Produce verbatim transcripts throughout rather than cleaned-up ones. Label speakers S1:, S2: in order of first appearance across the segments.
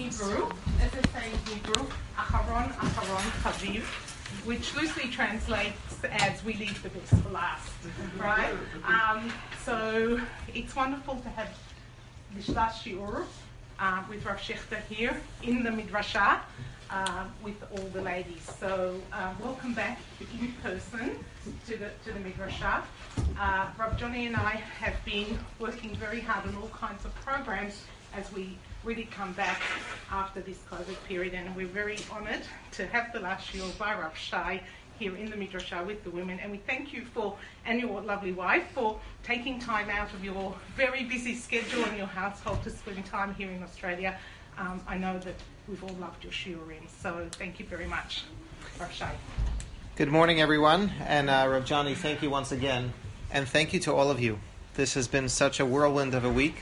S1: Hebrew, as they say in Hebrew, Acharon, Acharon, Chaviv, which loosely translates as we leave the best for last, right? Um, so it's wonderful to have the Shlas Shiur uh, with Rav Shechter here in the Midrashah uh, with all the ladies. So uh, welcome back in person to the to the Midrashah. Uh, Rav Johnny and I have been working very hard on all kinds of programs as we really come back after this COVID period, and we're very honoured to have the last shiur by Rav Shai here in the Midrashah with the women, and we thank you for, and your lovely wife, for taking time out of your very busy schedule and your household to spend time here in Australia. Um, I know that we've all loved your shiurim, so thank you very much, Rav Shai.
S2: Good morning, everyone, and uh, Rav Johnny, thank you once again, and thank you to all of you. This has been such a whirlwind of a week.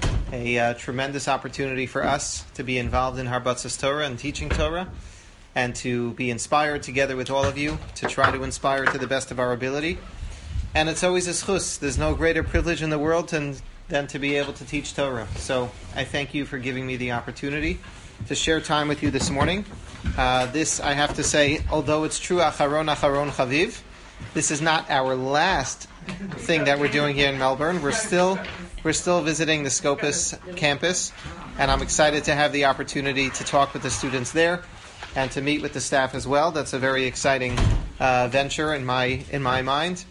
S2: A uh, tremendous opportunity for us to be involved in Harbatzas Torah and teaching Torah, and to be inspired together with all of you to try to inspire to the best of our ability. And it's always a schus. There's no greater privilege in the world than, than to be able to teach Torah. So I thank you for giving me the opportunity to share time with you this morning. Uh, this, I have to say, although it's true, Acharon, Acharon, Chaviv, this is not our last thing that we're doing here in Melbourne. We're still we're still visiting the Scopus campus, and I'm excited to have the opportunity to talk with the students there and to meet with the staff as well. That's a very exciting uh, venture in my in my mind.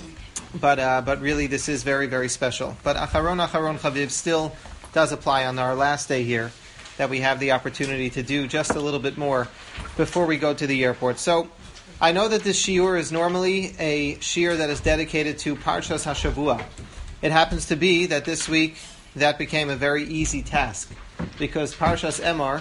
S2: But uh, but really, this is very very special. But Acharon Acharon Chaviv still does apply on our last day here, that we have the opportunity to do just a little bit more before we go to the airport. So I know that this shiur is normally a shiur that is dedicated to Parshas HaShavua. It happens to be that this week that became a very easy task, because Parshas Emor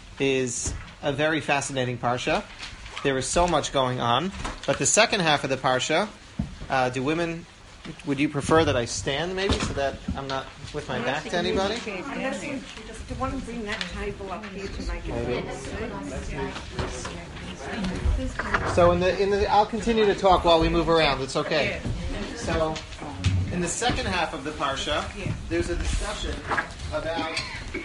S2: is a very fascinating parsha. There is so much going on. But the second half of the parsha, uh, do women, would you prefer that I stand maybe so that I'm not with my back to anybody?
S3: Do you want to bring that table up here to make it
S2: So in the in the I'll continue to talk while we move around. It's okay. So in the second half of the parsha, there's a discussion about.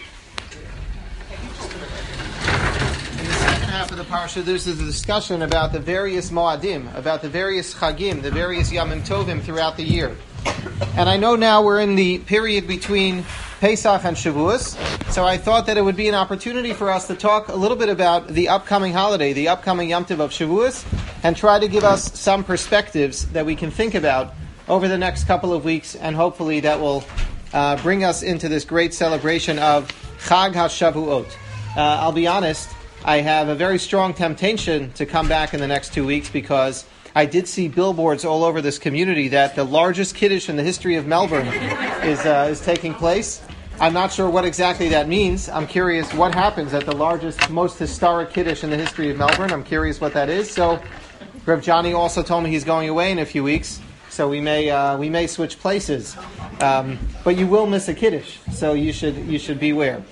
S2: In the second half of the parsha, there's a discussion about the various moadim, about the various chagim, the various yamim tovim throughout the year. And I know now we're in the period between Pesach and Shavuos, so I thought that it would be an opportunity for us to talk a little bit about the upcoming holiday, the upcoming Yom Tov of Shavuos, and try to give us some perspectives that we can think about over the next couple of weeks, and hopefully that will uh, bring us into this great celebration of Chag HaShavuot. Uh, I'll be honest, I have a very strong temptation to come back in the next two weeks because I did see billboards all over this community that the largest Kiddush in the history of Melbourne is uh, is taking place. I'm not sure what exactly that means. I'm curious what happens at the largest, most historic Kiddush in the history of Melbourne. I'm curious what that is. So, Rev Johnny also told me he's going away in a few weeks, so we may uh, we may switch places. Um, but you will miss a Kiddush, so you should you should beware.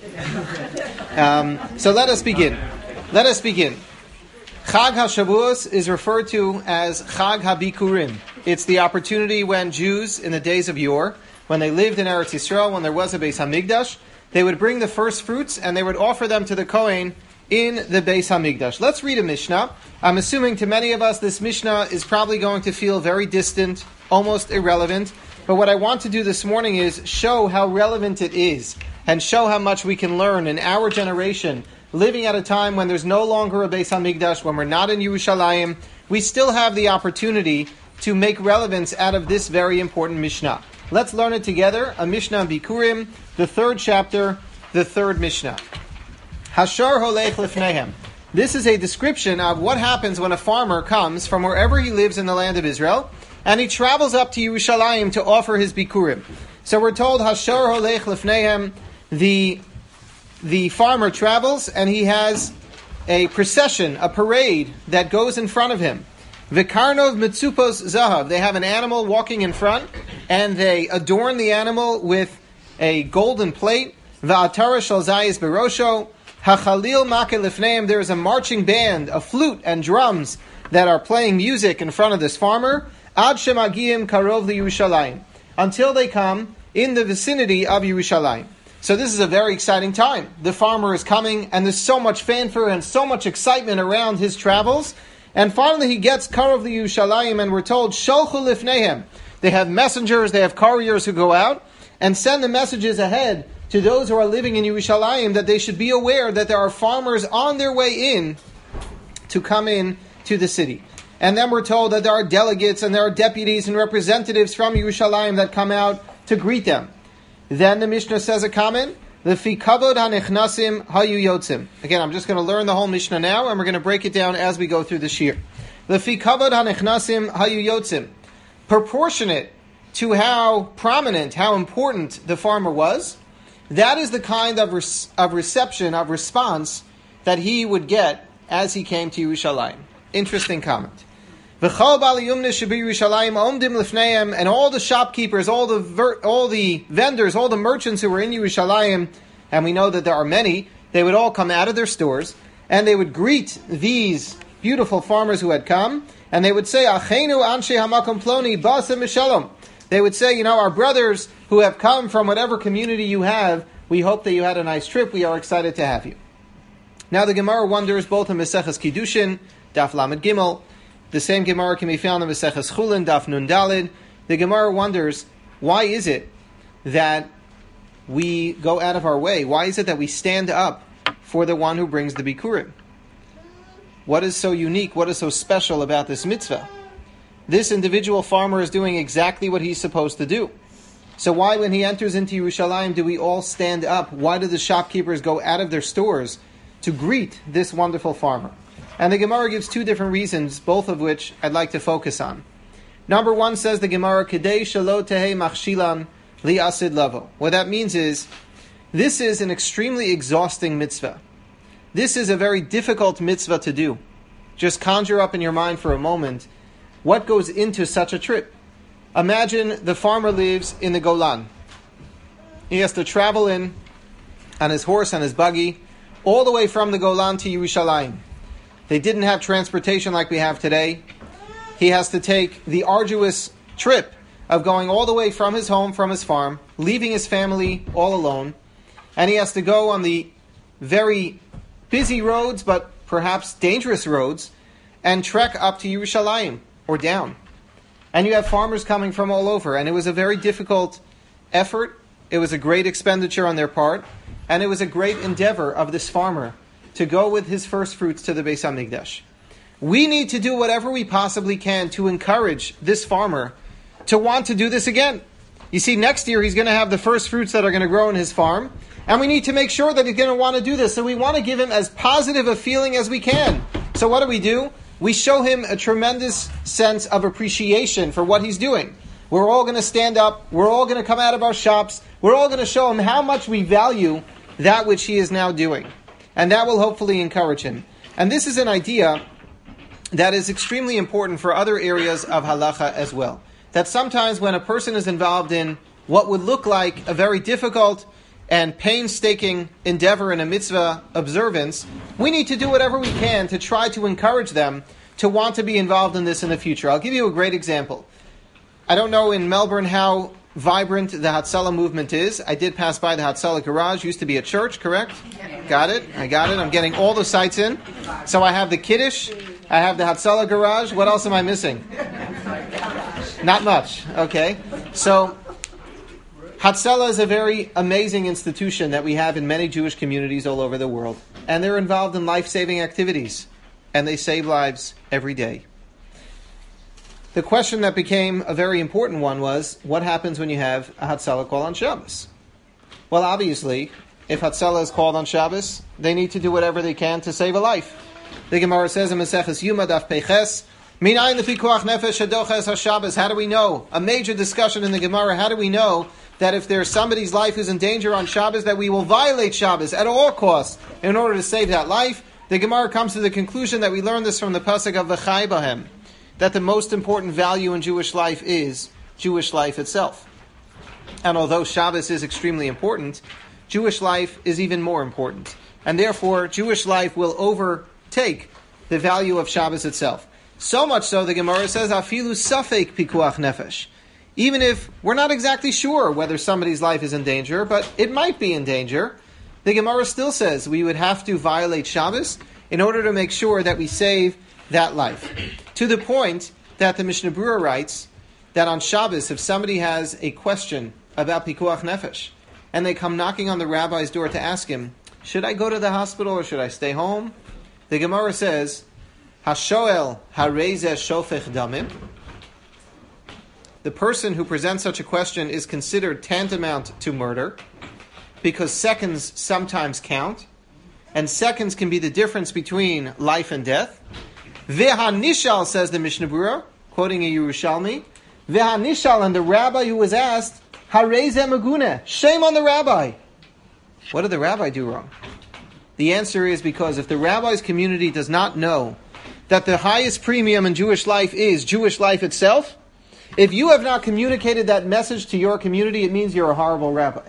S2: Um, so let us begin. Let us begin. Chag HaShavuos is referred to as Chag HaBikurim. It's the opportunity when Jews, in the days of yore, when they lived in Eretz Yisrael, when there was a Beis HaMikdash, they would bring the first fruits and they would offer them to the Kohen in the Beis HaMikdash. Let's read a Mishnah. I'm assuming to many of us this Mishnah is probably going to feel very distant, almost irrelevant. But what I want to do this morning is show how relevant it is and show how much we can learn in our generation, living at a time when there's no longer a Beis HaMikdash, when we're not in Yerushalayim. We still have the opportunity to make relevance out of this very important Mishnah. Let's learn it together. A Mishnah on Bikurim, the third chapter, the third Mishnah. Hashar holech lifnehem. This is a description of what happens when a farmer comes from wherever he lives in the land of Israel, and he travels up to Yerushalayim to offer his Bikurim. So we're told, Hashar holech lifnehem, the The farmer travels and he has a procession, a parade that goes in front of him. Vikarnov mitzupos zahav. They have an animal walking in front and they adorn the animal with a golden plate. Va'atara shel zayis berosho. Hachalil make lifneim. There is a marching band, a flute and drums that are playing music in front of this farmer. Ad shemagiyim karov li Yerushalayim. Until they come in the vicinity of Yerushalayim. So this is a very exciting time. The farmer is coming, and there's so much fanfare and so much excitement around his travels. And finally he gets Karov Yerushalayim, and we're told, Sholchu lifneihem. They have messengers, they have couriers who go out and send the messages ahead to those who are living in Yerushalayim that they should be aware that there are farmers on their way in to come in to the city. And then we're told that there are delegates and there are deputies and representatives from Yerushalayim that come out to greet them. Then the Mishnah says a comment, Lefi kavod hanechnasim hayu yotzim. Again, I'm just going to learn the whole Mishnah now, and we're going to break it down as we go through this year. Lefi kavod hanechnasim hayu yotzim. Proportionate to how prominent, how important the farmer was, that is the kind of, res- of reception, of response that he would get as he came to Yerushalayim. Interesting comment. And all the shopkeepers, all the ver- all the vendors, all the merchants who were in Yerushalayim, and we know that there are many, they would all come out of their stores, and they would greet these beautiful farmers who had come, and they would say, Achenu anshe hamakom ploni basem mishalom. They would say, you know, our brothers who have come from whatever community you have, we hope that you had a nice trip, we are excited to have you. Now the Gemara wonders, both in Maseches Kiddushin, Daf Lamed Gimel, the same Gemara can be found in Maseches Chulin, Daf Nun Dalid. The Gemara wonders, why is it that we go out of our way? Why is it that we stand up for the one who brings the Bikurim? What is so unique? What is so special about this mitzvah? This individual farmer is doing exactly what he's supposed to do. So why, when he enters into Yerushalayim, do we all stand up? Why do the shopkeepers go out of their stores to greet this wonderful farmer? And the Gemara gives two different reasons, both of which I'd like to focus on. Number one, says the Gemara, Kedei shelo tehei machshilan li'asid lavo. What that means is, this is an extremely exhausting mitzvah. This is a very difficult mitzvah to do. Just conjure up in your mind for a moment what goes into such a trip. Imagine the farmer lives in the Golan. He has to travel in on his horse and his buggy all the way from the Golan to Yerushalayim. They didn't have transportation like we have today. He has to take the arduous trip of going all the way from his home, from his farm, leaving his family all alone, and he has to go on the very busy roads, but perhaps dangerous roads, and trek up to Yerushalayim, or down. And you have farmers coming from all over, and it was a very difficult effort. It was a great expenditure on their part, and it was a great endeavor of this farmer to go with his first fruits to the Beis HaMikdash. We need to do whatever we possibly can to encourage this farmer to want to do this again. You see, next year he's going to have the first fruits that are going to grow in his farm, and we need to make sure that he's going to want to do this. So we want to give him as positive a feeling as we can. So what do we do? We show him a tremendous sense of appreciation for what he's doing. We're all going to stand up. We're all going to come out of our shops. We're all going to show him how much we value that which he is now doing. And that will hopefully encourage him. And this is an idea that is extremely important for other areas of halacha as well. That sometimes when a person is involved in what would look like a very difficult and painstaking endeavor in a mitzvah observance, we need to do whatever we can to try to encourage them to want to be involved in this in the future. I'll give you a great example. I don't know in Melbourne how vibrant the Hatzalah movement is. I did pass by the Hatzalah garage. Used to be a church, correct? Yeah. Got it. I got it. I'm getting all the sites in. So I have the Kiddush. I have the Hatzalah garage. What else am I missing? Not much. Okay. So Hatzalah is a very amazing institution that we have in many Jewish communities all over the world. And they're involved in life-saving activities. And they save lives every day. The question that became a very important one was, what happens when you have a Hatzalah call on Shabbos? Well, obviously, if Hatzalah is called on Shabbos, they need to do whatever they can to save a life. The Gemara says in Maseches Yuma Daf Peiches, Minayin lefi koach nefesh hadoches haShabbos. How do we know? A major discussion in the Gemara. How do we know that if there's somebody's life who's in danger on Shabbos, that we will violate Shabbos at all costs in order to save that life? The Gemara comes to the conclusion that we learn this from the pasuk of V'chai Bahem, that the most important value in Jewish life is Jewish life itself. And although Shabbos is extremely important, Jewish life is even more important. And therefore, Jewish life will overtake the value of Shabbos itself. So much so, the Gemara says, Afilu safek pikuach nefesh. even if we're not exactly sure whether somebody's life is in danger, but it might be in danger, the Gemara still says we would have to violate Shabbos in order to make sure that we save that life. To the point that the Mishnah Berurah writes that on Shabbos, if somebody has a question about Pikuach Nefesh, and they come knocking on the rabbi's door to ask him, should I go to the hospital or should I stay home? The Gemara says, Hashoel harezeh shofech damim. The person who presents such a question is considered tantamount to murder, because seconds sometimes count, and seconds can be the difference between life and death. Ve'hanishal, says the Mishnah Berurah, quoting a Yerushalmi, Ve'hanishal, and the rabbi who was asked, harezeh meguna, shame on the rabbi. What did the rabbi do wrong? The answer is because if the rabbi's community does not know that the highest premium in Jewish life is Jewish life itself, if you have not communicated that message to your community, it means you're a horrible rabbi.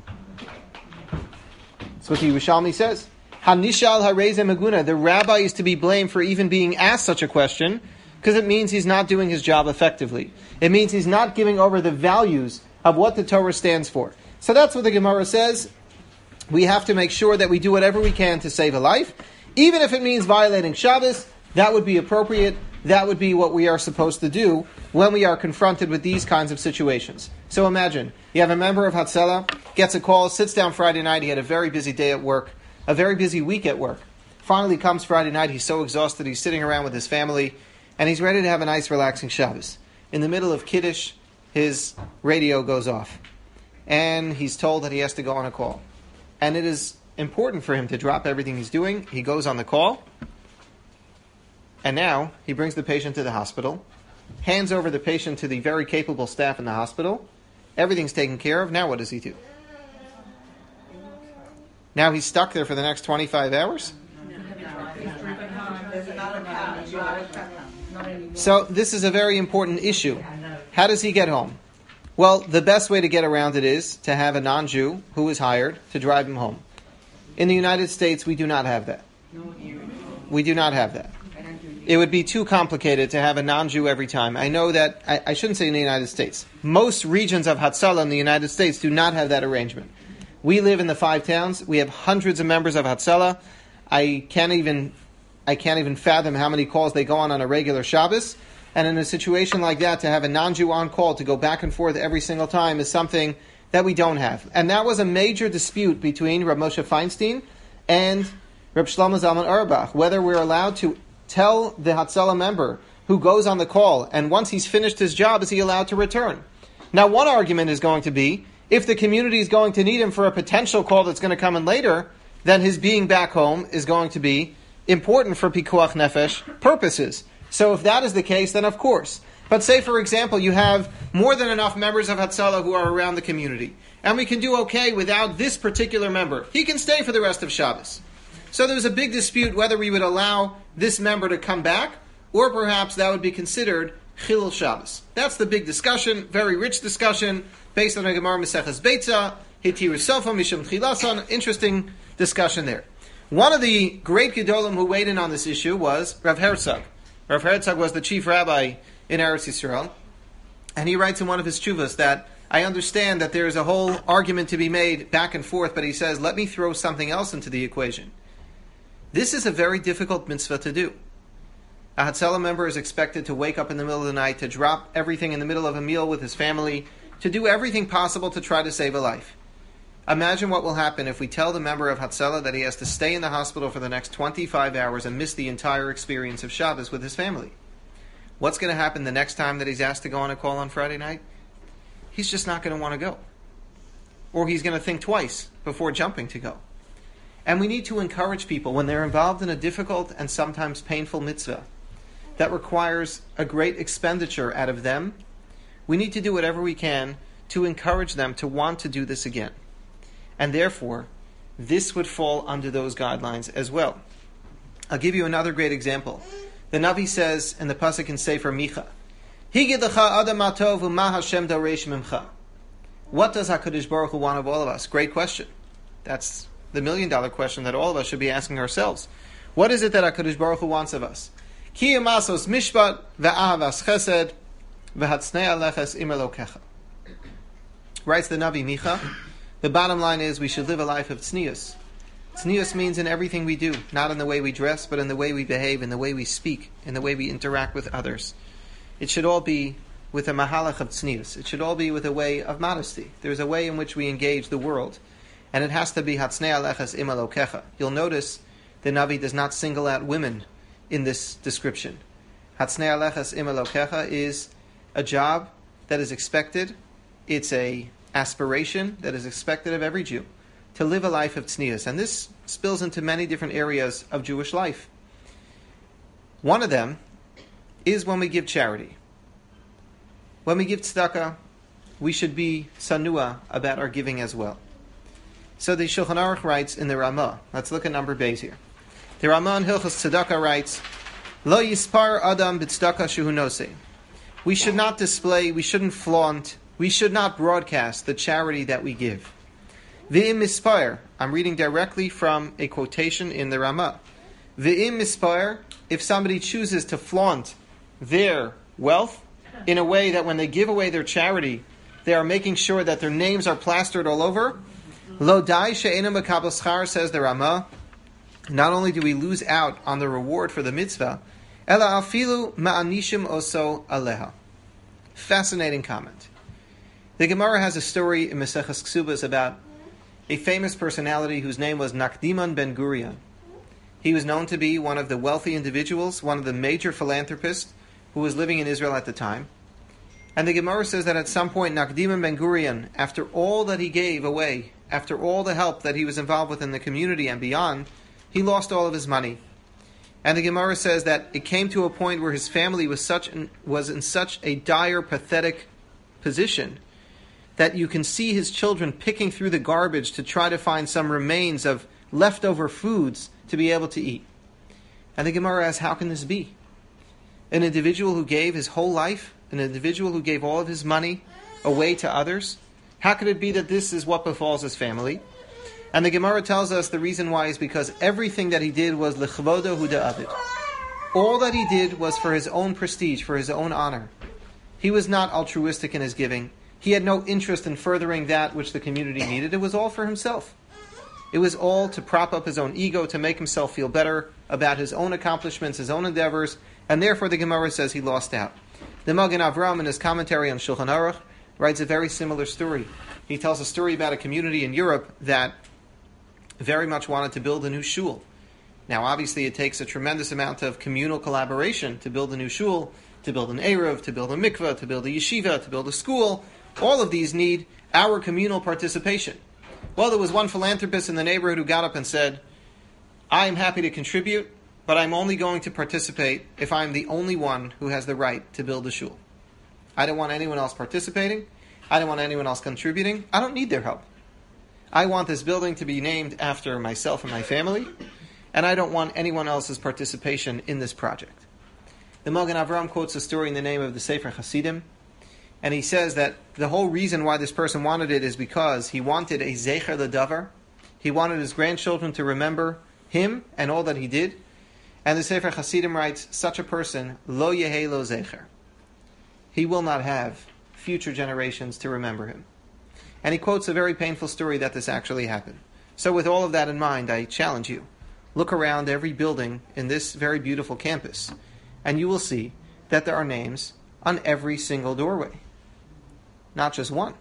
S2: That's what the Yerushalmi says. Hanishal harezeh meguna. The rabbi is to be blamed for even being asked such a question, because it means he's not doing his job effectively. It means he's not giving over the values of what the Torah stands for. So that's what the Gemara says. We have to make sure that we do whatever we can to save a life. Even if it means violating Shabbos, that would be appropriate. That would be what we are supposed to do when we are confronted with these kinds of situations. So imagine, you have a member of Hatzalah, gets a call, sits down Friday night, he had a very busy day at work, a very busy week at work. Finally comes Friday night, he's so exhausted, he's sitting around with his family, and he's ready to have a nice relaxing Shabbos. In the middle of Kiddush, his radio goes off, and he's told that he has to go on a call. And it is important for him to drop everything he's doing. He goes on the call, and now he brings the patient to the hospital, hands over the patient to the very capable staff in the hospital. Everything's taken care of. Now what does he do? Now he's stuck there for the next twenty-five hours? So this is a very important issue. How does he get home? Well, the best way to get around it is to have a non-Jew who is hired to drive him home. In the United States, we do not have that. We do not have that. It would be too complicated to have a non-Jew every time. I know that, I, I shouldn't say in the United States. Most regions of Hatzalah in the United States do not have that arrangement. We live in the five towns. We have hundreds of members of Hatzalah. I can't even, I can't even fathom how many calls they go on on a regular Shabbos. And in a situation like that, to have a non-Jew on call to go back and forth every single time is something that we don't have. And that was a major dispute between Rav Moshe Feinstein and Rav Shlomo Zalman Auerbach, whether we're allowed to tell the Hatzalah member who goes on the call, and once he's finished his job, is he allowed to return? Now, one argument is going to be, if the community is going to need him for a potential call that's going to come in later, then his being back home is going to be important for Pikuach Nefesh purposes. So if that is the case, then of course. But say, for example, you have more than enough members of Hatzalah who are around the community, and we can do okay without this particular member. He can stay for the rest of Shabbos. So there was a big dispute whether we would allow this member to come back, or perhaps that would be considered Chilul Shabbos. That's the big discussion, very rich discussion, based on a Gemara Maseches Beitza, Hitiru Sofa, Mishum Chilasan. Interesting discussion there. One of the great Gedolim who weighed in on this issue was Rav Herzog. Rav Herzog was the chief rabbi in Eretz Yisrael, and he writes in one of his tshuvas that I understand that there is a whole argument to be made back and forth, but he says, let me throw something else into the equation. This is a very difficult mitzvah to do. A Hatzalah member is expected to wake up in the middle of the night, to drop everything in the middle of a meal with his family, to do everything possible to try to save a life. Imagine what will happen if we tell the member of Hatzalah that he has to stay in the hospital for the next twenty-five hours and miss the entire experience of Shabbos with his family. What's going to happen the next time that he's asked to go on a call on Friday night? He's just not going to want to go. Or he's going to think twice before jumping to go. And we need to encourage people when they're involved in a difficult and sometimes painful mitzvah that requires a great expenditure out of them. We need to do whatever we can to encourage them to want to do this again. And therefore, this would fall under those guidelines as well. I'll give you another great example. The Navi says in the pasuk in Sefer Micha, "Higidcha adam atov u'ma Hashem doresh mimcha." What does HaKadosh Baruch Hu want of all of us? Great question. That's the million dollar question that all of us should be asking ourselves. What is it that HaKadosh Baruch Hu wants of us? Ki yamasos mishpat ve'ahavas chesed V'hatznei aleches im Elokecha. Writes the Navi Micha, the bottom line is we should live a life of tznius. Tznius means in everything we do, not in the way we dress, but in the way we behave, in the way we speak, in the way we interact with others. It should all be with a mahalach of tznius. It should all be with a way of modesty. There's a way in which we engage the world, and it has to be hatznei aleches im Elokecha. You'll notice the Navi does not single out women in this description. Hatznei aleches im Elokecha is a job that is expected. It's a aspiration that is expected of every Jew, to live a life of tznius. And this spills into many different areas of Jewish life. One of them is when we give charity. When we give tzedakah, we should be sanua about our giving as well. So the Shulchan Aruch writes in the Ramah, let's look at number Beis here. The Ramah in Hilchos Tzedakah writes, Lo yispar adam b'tzedakah shehu nosei. We should not display, we shouldn't flaunt, we should not broadcast the charity that we give. V'im mispar, I'm reading directly from a quotation in the Ramah. V'im mispar, if somebody chooses to flaunt their wealth in a way that when they give away their charity, they are making sure that their names are plastered all over. Lo dai she'ena mekabel schar, says the Ramah, not only do we lose out on the reward for the mitzvah, ela afilu ma'anishim oso aleha. Fascinating comment. The Gemara has a story in Maseches Ksubas about a famous personality whose name was Nakdiman ben Gurion. He was known to be one of the wealthy individuals, one of the major philanthropists who was living in Israel at the time. And the Gemara says that at some point Nakdiman ben Gurion, after all that he gave away, after all the help that he was involved with in the community and beyond, he lost all of his money. And the Gemara says that it came to a point where his family was such was in such a dire, pathetic position that you can see his children picking through the garbage to try to find some remains of leftover foods to be able to eat. And the Gemara asks, how can this be? An individual who gave his whole life, an individual who gave all of his money away to others, how could it be that this is what befalls his family? And the Gemara tells us the reason why is because everything that he did was l'chvodo hu da'avid. All that he did was for his own prestige, for his own honor. He was not altruistic in his giving. He had no interest in furthering that which the community needed. It was all for himself. It was all to prop up his own ego, to make himself feel better about his own accomplishments, his own endeavors, and therefore the Gemara says he lost out. The Magen Avram, in his commentary on Shulchan Aruch, writes a very similar story. He tells a story about a community in Europe that very much wanted to build a new shul. Now, obviously, it takes a tremendous amount of communal collaboration to build a new shul, to build an eruv, to build a mikveh, to build a yeshiva, to build a school. All of these need our communal participation. Well, there was one philanthropist in the neighborhood who got up and said, I am happy to contribute, but I'm only going to participate if I'm the only one who has the right to build a shul. I don't want anyone else participating. I don't want anyone else contributing. I don't need their help. I want this building to be named after myself and my family, and I don't want anyone else's participation in this project. The Magen Avram quotes a story in the name of the Sefer Hasidim, and he says that the whole reason why this person wanted it is because he wanted a zecher ledavar. He wanted his grandchildren to remember him and all that he did. And the Sefer Hasidim writes, such a person, lo yehei lo zecher. He will not have future generations to remember him. And he quotes a very painful story that this actually happened. So with all of that in mind, I challenge you. Look around every building in this very beautiful campus, and you will see that there are names on every single doorway. Not just one.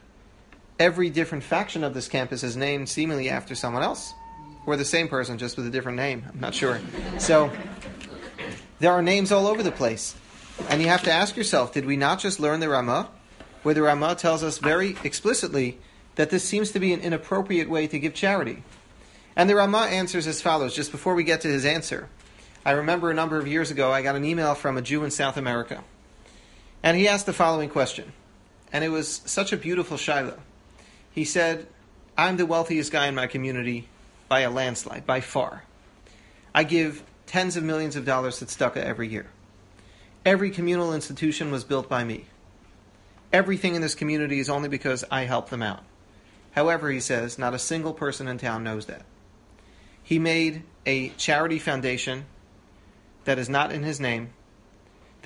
S2: Every different faction of this campus is named seemingly after someone else. Or the same person, just with a different name. I'm not sure. So, there are names all over the place. And you have to ask yourself, did we not just learn the Ramah? Where the Ramah tells us very explicitly that this seems to be an inappropriate way to give charity. And the Ramah answers as follows. Just before we get to his answer, I remember a number of years ago, I got an email from a Jew in South America. And he asked the following question. And it was such a beautiful shaila. He said, I'm the wealthiest guy in my community by a landslide, by far. I give tens of millions of dollars to tzedakah every year. Every communal institution was built by me. Everything in this community is only because I help them out. However, he says, not a single person in town knows that. He made a charity foundation that is not in his name,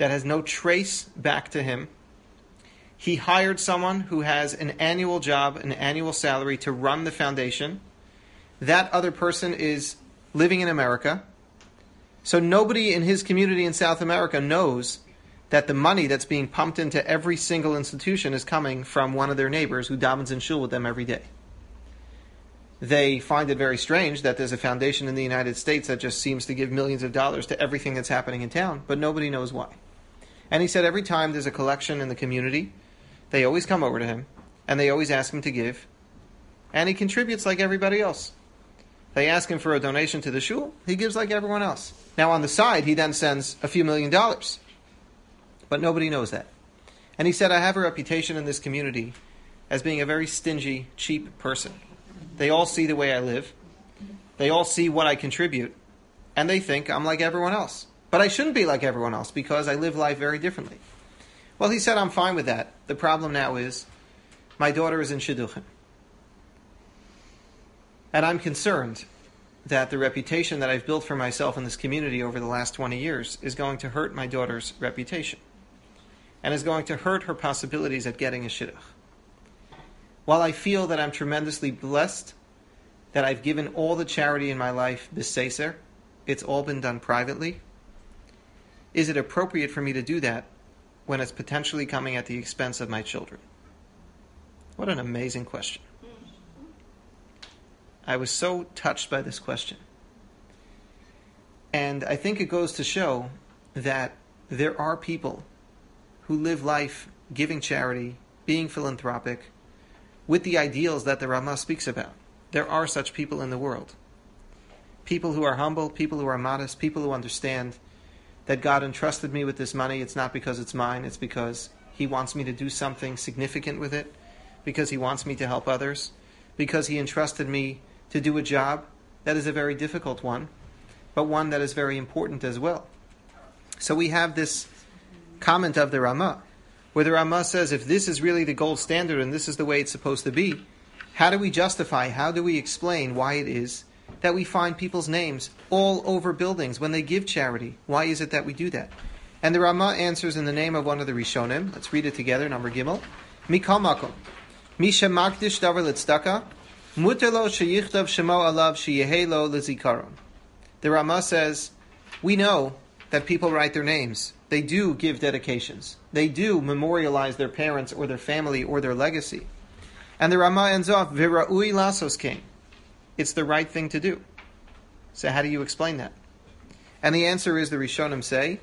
S2: that has no trace back to him. He hired someone who has an annual job, an annual salary to run the foundation. That other person is living in America. So nobody in his community in South America knows that the money that's being pumped into every single institution is coming from one of their neighbors who davens in shul with them every day. They find it very strange that there's a foundation in the United States that just seems to give millions of dollars to everything that's happening in town, but nobody knows why. And he said every time there's a collection in the community, they always come over to him, and they always ask him to give, and he contributes like everybody else. They ask him for a donation to the shul, he gives like everyone else. Now on the side, he then sends a few million dollars, but nobody knows that. And he said, I have a reputation in this community as being a very stingy, cheap person. They all see the way I live, they all see what I contribute, and they think I'm like everyone else. But I shouldn't be like everyone else because I live life very differently. Well, he said, I'm fine with that. The problem now is my daughter is in Shidduchim. And I'm concerned that the reputation that I've built for myself in this community over the last twenty years is going to hurt my daughter's reputation and is going to hurt her possibilities at getting a Shidduch. While I feel that I'm tremendously blessed, that I've given all the charity in my life b'seiser, it's all been done privately, is it appropriate for me to do that when it's potentially coming at the expense of my children? What an amazing question. I was so touched by this question. And I think it goes to show that there are people who live life giving charity, being philanthropic, with the ideals that the Ramah speaks about. There are such people in the world. People who are humble, people who are modest, people who understand that God entrusted me with this money. It's not because it's mine, it's because He wants me to do something significant with it, because He wants me to help others, because He entrusted me to do a job that is a very difficult one, but one that is very important as well. So we have this comment of the Ramah, where the Ramah says, if this is really the gold standard and this is the way it's supposed to be, how do we justify, how do we explain why it is that we find people's names all over buildings when they give charity? Why is it that we do that? And the Ramah answers in the name of one of the Rishonim. Let's read it together, number Gimel. Mikal makom, misha makdish davar litzdaka, mutelo sheyichtav shemo alav sheyehelo lizikaron. The Ramah says, we know that people write their names. They do give dedications. They do memorialize their parents or their family or their legacy. And the Ramah ends off, V'ra'ui lasos kain. It's the right thing to do. So how do you explain that? And the answer is, the Rishonim say,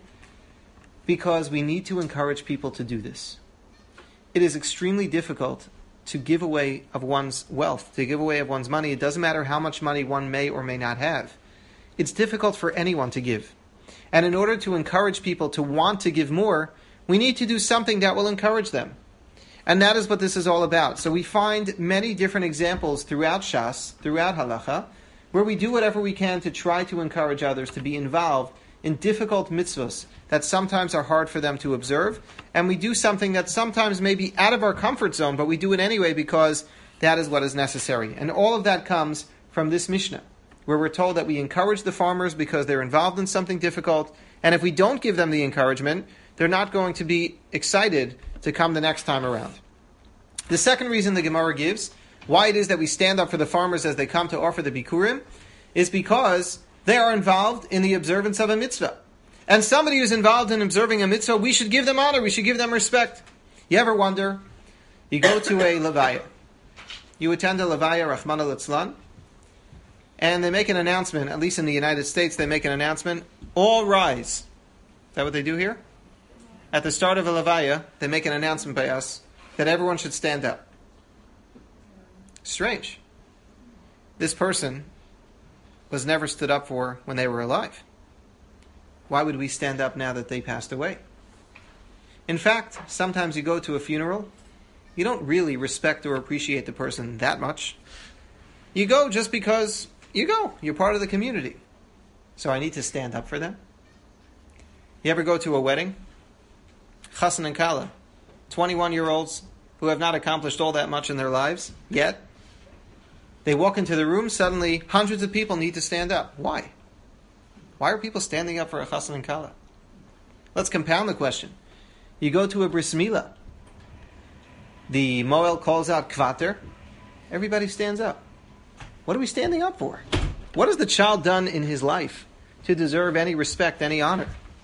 S2: because we need to encourage people to do this. It is extremely difficult to give away of one's wealth, to give away of one's money. It doesn't matter how much money one may or may not have. It's difficult for anyone to give. And in order to encourage people to want to give more, we need to do something that will encourage them. And that is what this is all about. So we find many different examples throughout Shas, throughout Halacha, where we do whatever we can to try to encourage others to be involved in difficult mitzvahs that sometimes are hard for them to observe. And we do something that sometimes may be out of our comfort zone, but we do it anyway because that is what is necessary. And all of that comes from this Mishnah, where we're told that we encourage the farmers because they're involved in something difficult. And if we don't give them the encouragement, they're not going to be excited to come the next time around. The second reason the Gemara gives why it is that we stand up for the farmers as they come to offer the Bikurim is because they are involved in the observance of a mitzvah. And somebody who's involved in observing a mitzvah, we should give them honor, we should give them respect. You ever wonder, you go to a levaya, you attend a levaya, Rahman al-Itzlan, and they make an announcement, at least in the United States, they make an announcement, all rise. Is that what they do here? At the start of a levaya, they make an announcement by us that everyone should stand up. Strange. This person was never stood up for when they were alive. Why would we stand up now that they passed away? In fact, sometimes you go to a funeral, you don't really respect or appreciate the person that much. You go just because you go. You're part of the community. So I need to stand up for them. You ever go to a wedding? Chassan and Kala, twenty-one-year-olds who have not accomplished all that much in their lives yet. They walk into the room, suddenly hundreds of people need to stand up. Why? Why are people standing up for a Chassan and Kala? Let's compound the question. You go to a bris milah. The moel calls out kvater. Everybody stands up. What are we standing up for? What has the child done in his life to deserve any respect, any honor?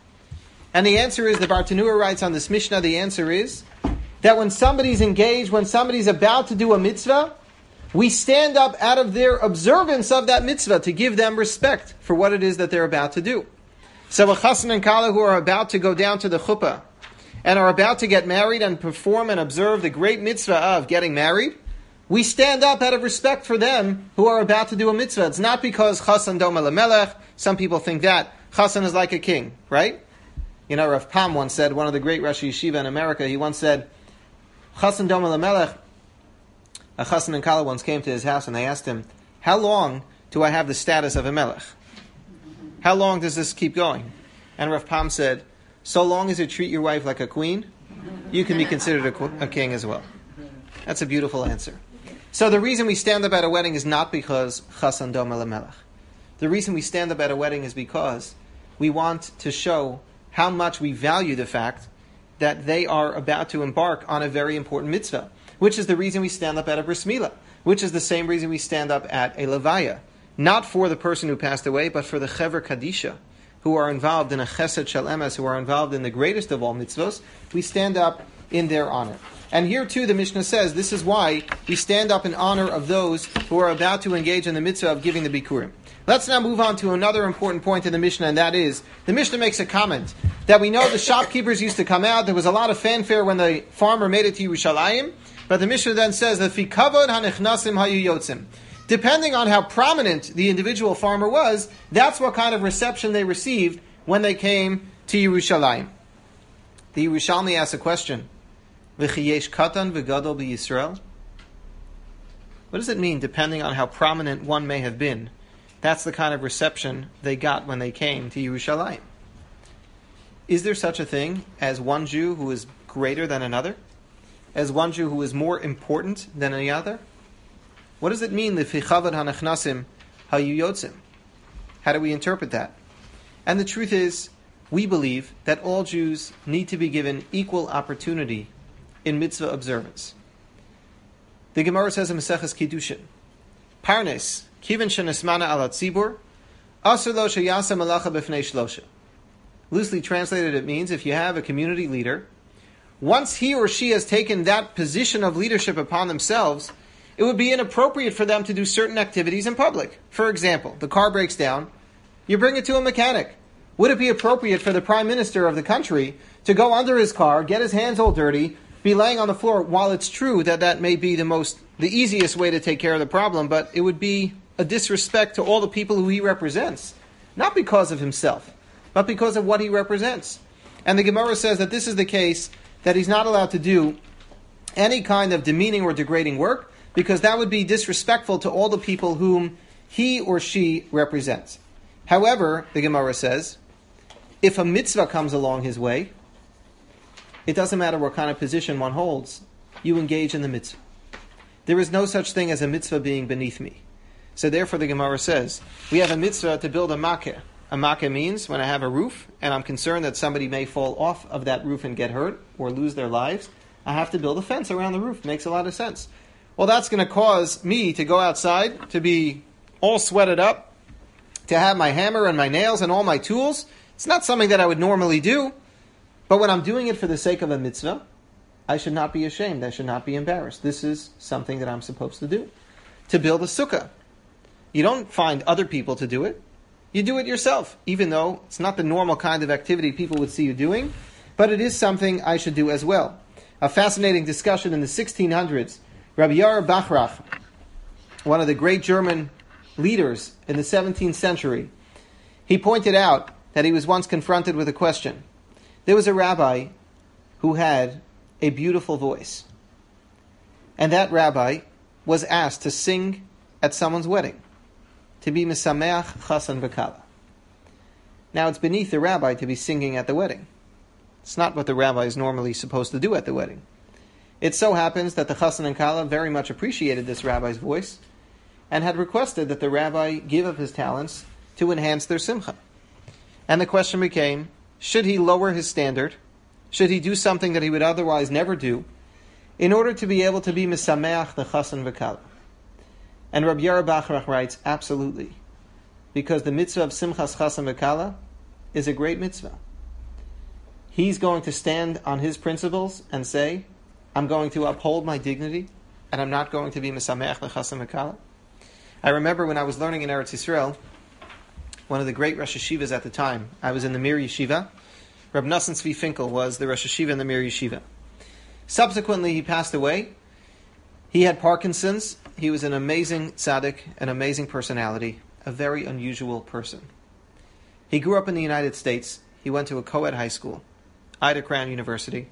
S2: And the answer is, the Bartanura writes on this Mishnah, the answer is that when somebody's engaged, when somebody's about to do a mitzvah, we stand up out of their observance of that mitzvah to give them respect for what it is that they're about to do. So a chassan and kala who are about to go down to the chuppah and are about to get married and perform and observe the great mitzvah of getting married, we stand up out of respect for them who are about to do a mitzvah. It's not because chassan doma lemelech. Some people think that chassan is like a king, right? You know, Rav Pam once said, one of the great Rosh Yeshiva in America, he once said, chassan doma lemelech. A chassan and kala once came to his house and they asked him, how long do I have the status of a melech? How long does this keep going? And Rav Pam said, so long as you treat your wife like a queen, you can be considered a, a king as well. That's a beautiful answer. So the reason we stand up at a wedding is not because chassan doma lemelech. The reason we stand up at a wedding is because we want to show how much we value the fact that they are about to embark on a very important mitzvah, which is the reason we stand up at a bris milah, which is the same reason we stand up at a levaya, not for the person who passed away, but for the chever kadisha, who are involved in a chesed shel emes, who are involved in the greatest of all mitzvos. We stand up in their honor. And here too, the Mishnah says, this is why we stand up in honor of those who are about to engage in the mitzvah of giving the bikurim. Let's now move on to another important point in the Mishnah, and that is, the Mishnah makes a comment that we know the shopkeepers used to come out. There was a lot of fanfare when the farmer made it to Yerushalayim, but the Mishnah then says that fi kavod hanechnasim hayu yotzim. Depending on how prominent the individual farmer was, that's what kind of reception they received when they came to Yerushalayim. The Yerushalmi asks a question. V'chiyesh katan v'gadol b'Yisrael. What does it mean, depending on how prominent one may have been? That's the kind of reception they got when they came to Yerushalayim. Is there such a thing as one Jew who is greater than another? As one Jew who is more important than any other? What does it mean, L'fi chavad hanachnasim hayu yotzim? How do we interpret that? And the truth is, we believe that all Jews need to be given equal opportunity in mitzvah observance. The Gemara says in Maseches Kiddushin, Parnes, kiven shenesmana ala tzibur, asur lo sheyasa malacha b'fnei shlosha. Loosely translated, it means if you have a community leader, once he or she has taken that position of leadership upon themselves, it would be inappropriate for them to do certain activities in public. For example, the car breaks down, you bring it to a mechanic. Would it be appropriate for the prime minister of the country to go under his car, get his hands all dirty, be laying on the floor? While it's true that that may be the most, the easiest way to take care of the problem, but it would be a disrespect to all the people who he represents, not because of himself, but because of what he represents. And the Gemara says that this is the case, that he's not allowed to do any kind of demeaning or degrading work, because that would be disrespectful to all the people whom he or she represents. However, the Gemara says, if a mitzvah comes along his way, it doesn't matter what kind of position one holds, you engage in the mitzvah. There is no such thing as a mitzvah being beneath me. So therefore the Gemara says, we have a mitzvah to build a makkah. A makkah means when I have a roof, and I'm concerned that somebody may fall off of that roof and get hurt, or lose their lives, I have to build a fence around the roof. Makes a lot of sense. Well, that's going to cause me to go outside, to be all sweated up, to have my hammer and my nails and all my tools. It's not something that I would normally do. But when I'm doing it for the sake of a mitzvah, I should not be ashamed. I should not be embarrassed. This is something that I'm supposed to do. To build a sukkah. You don't find other people to do it. You do it yourself, even though it's not the normal kind of activity people would see you doing, but it is something I should do as well. A fascinating discussion in the sixteen hundreds. Rabbi Yair Bachrach, one of the great German leaders in the seventeenth century, he pointed out that he was once confronted with a question. There was a rabbi who had a beautiful voice. And that rabbi was asked to sing at someone's wedding, to be misameach chassan v'kala. Now it's beneath the rabbi to be singing at the wedding. It's not what the rabbi is normally supposed to do at the wedding. It so happens that the chassan and kala very much appreciated this rabbi's voice and had requested that the rabbi give of his talents to enhance their simcha. And the question became, should he lower his standard? Should he do something that he would otherwise never do in order to be able to be misameach the chassan v'kala? And Rabbi Yara Bachrach writes, absolutely. Because the mitzvah of simchas chassan v'kala is a great mitzvah. He's going to stand on his principles and say, I'm going to uphold my dignity, and I'm not going to be misameach the chassan v'kala. I remember when I was learning in Eretz Yisrael, one of the great Rosh Yeshivas at the time, I was in the Mir Yeshiva. Reb Nosson Tzvi Finkel was the Rosh Yeshiva in the Mir Yeshiva. Subsequently, he passed away. He had Parkinson's. He was an amazing tzaddik, an amazing personality, a very unusual person. He grew up in the United States. He went to a co-ed high school, Ida Crown University.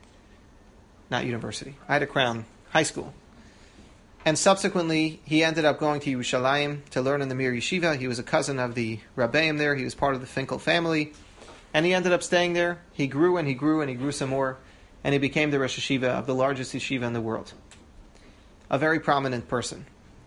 S2: Not university, Ida Crown High School. And subsequently, he ended up going to Yerushalayim to learn in the Mir Yeshiva. He was a cousin of the Rabbeim there. He was part of the Finkel family. And he ended up staying there. He grew and he grew and he grew some more. And he became the Rosh Yeshiva of the largest yeshiva in the world. A very prominent person.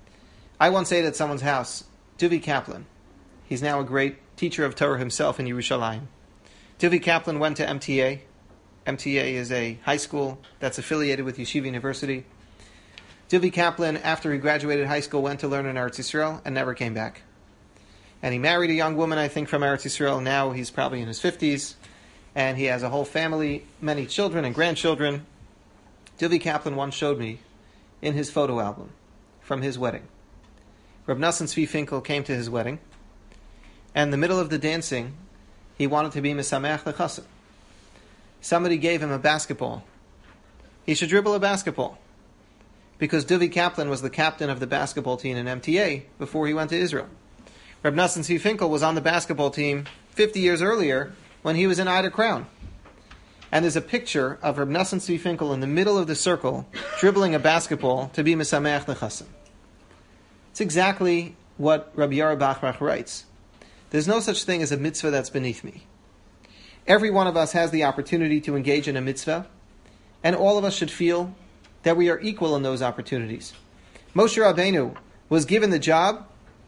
S2: I once ate at someone's house, Duvi Kaplan. He's now a great teacher of Torah himself in Yerushalayim. Duvi Kaplan went to M T A. M T A is a high school that's affiliated with Yeshiva University. Duvi Kaplan, after he graduated high school, went to learn in Eretz Yisrael and never came back. And he married a young woman, I think, from Eretz Yisrael. Now he's probably in his fifties. And he has a whole family, many children and grandchildren. Duvi Kaplan once showed me in his photo album from his wedding. Reb Nosson Tzvi Finkel came to his wedding. And in the middle of the dancing, he wanted to be Mesameach the Chassan. Somebody gave him a basketball. He should dribble a basketball. Because Duvi Kaplan was the captain of the basketball team in M T A before he went to Israel. Reb Nosson Tzvi Finkel was on the basketball team fifty years earlier when he was in Ida Crown. And there's a picture of Reb Nosson Tzvi Finkel in the middle of the circle dribbling a basketball to be Mesameach the Chassan. It's exactly what Rabbi Yara Bachrach writes. There's no such thing as a mitzvah that's beneath me. Every one of us has the opportunity to engage in a mitzvah, and all of us should feel that we are equal in those opportunities. Moshe Rabbeinu was given the job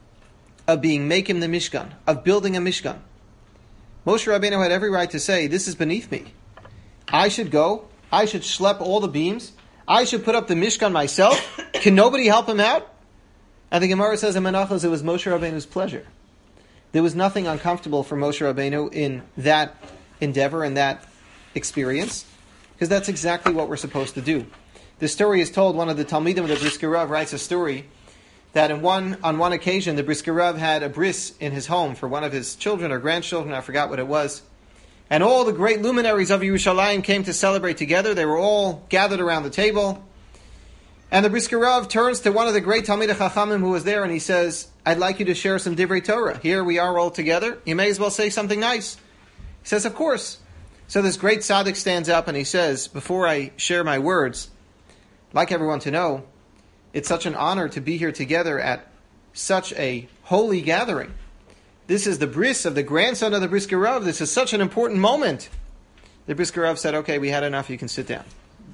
S2: of being Mekim the Mishkan, of building a Mishkan. Moshe Rabbeinu had every right to say, this is beneath me. I should go, I should schlep all the beams, I should put up the Mishkan myself. Can nobody help him out? And the Gemara says in Menachos, it was Moshe Rabbeinu's pleasure. There was nothing uncomfortable for Moshe Rabbeinu in that endeavor and that experience, because that's exactly what we're supposed to do. The story is told, one of the Talmidim of the Brisker Rav writes a story that in one, on one occasion the Brisker Rav had a bris in his home for one of his children or grandchildren, I forgot what it was. And all the great luminaries of Yerushalayim came to celebrate together. They were all gathered around the table. And the Brisker Rav turns to one of the great Talmidei Chachamim who was there and he says, I'd like you to share some Divrei Torah. Here we are all together. You may as well say something nice. He says, of course. So this great tzaddik stands up and he says, before I share my words, I'd like everyone to know, it's such an honor to be here together at such a holy gathering. This is the bris of the grandson of the Brisker Rav. This is such an important moment. The Brisker Rav said, okay, we had enough, you can sit down.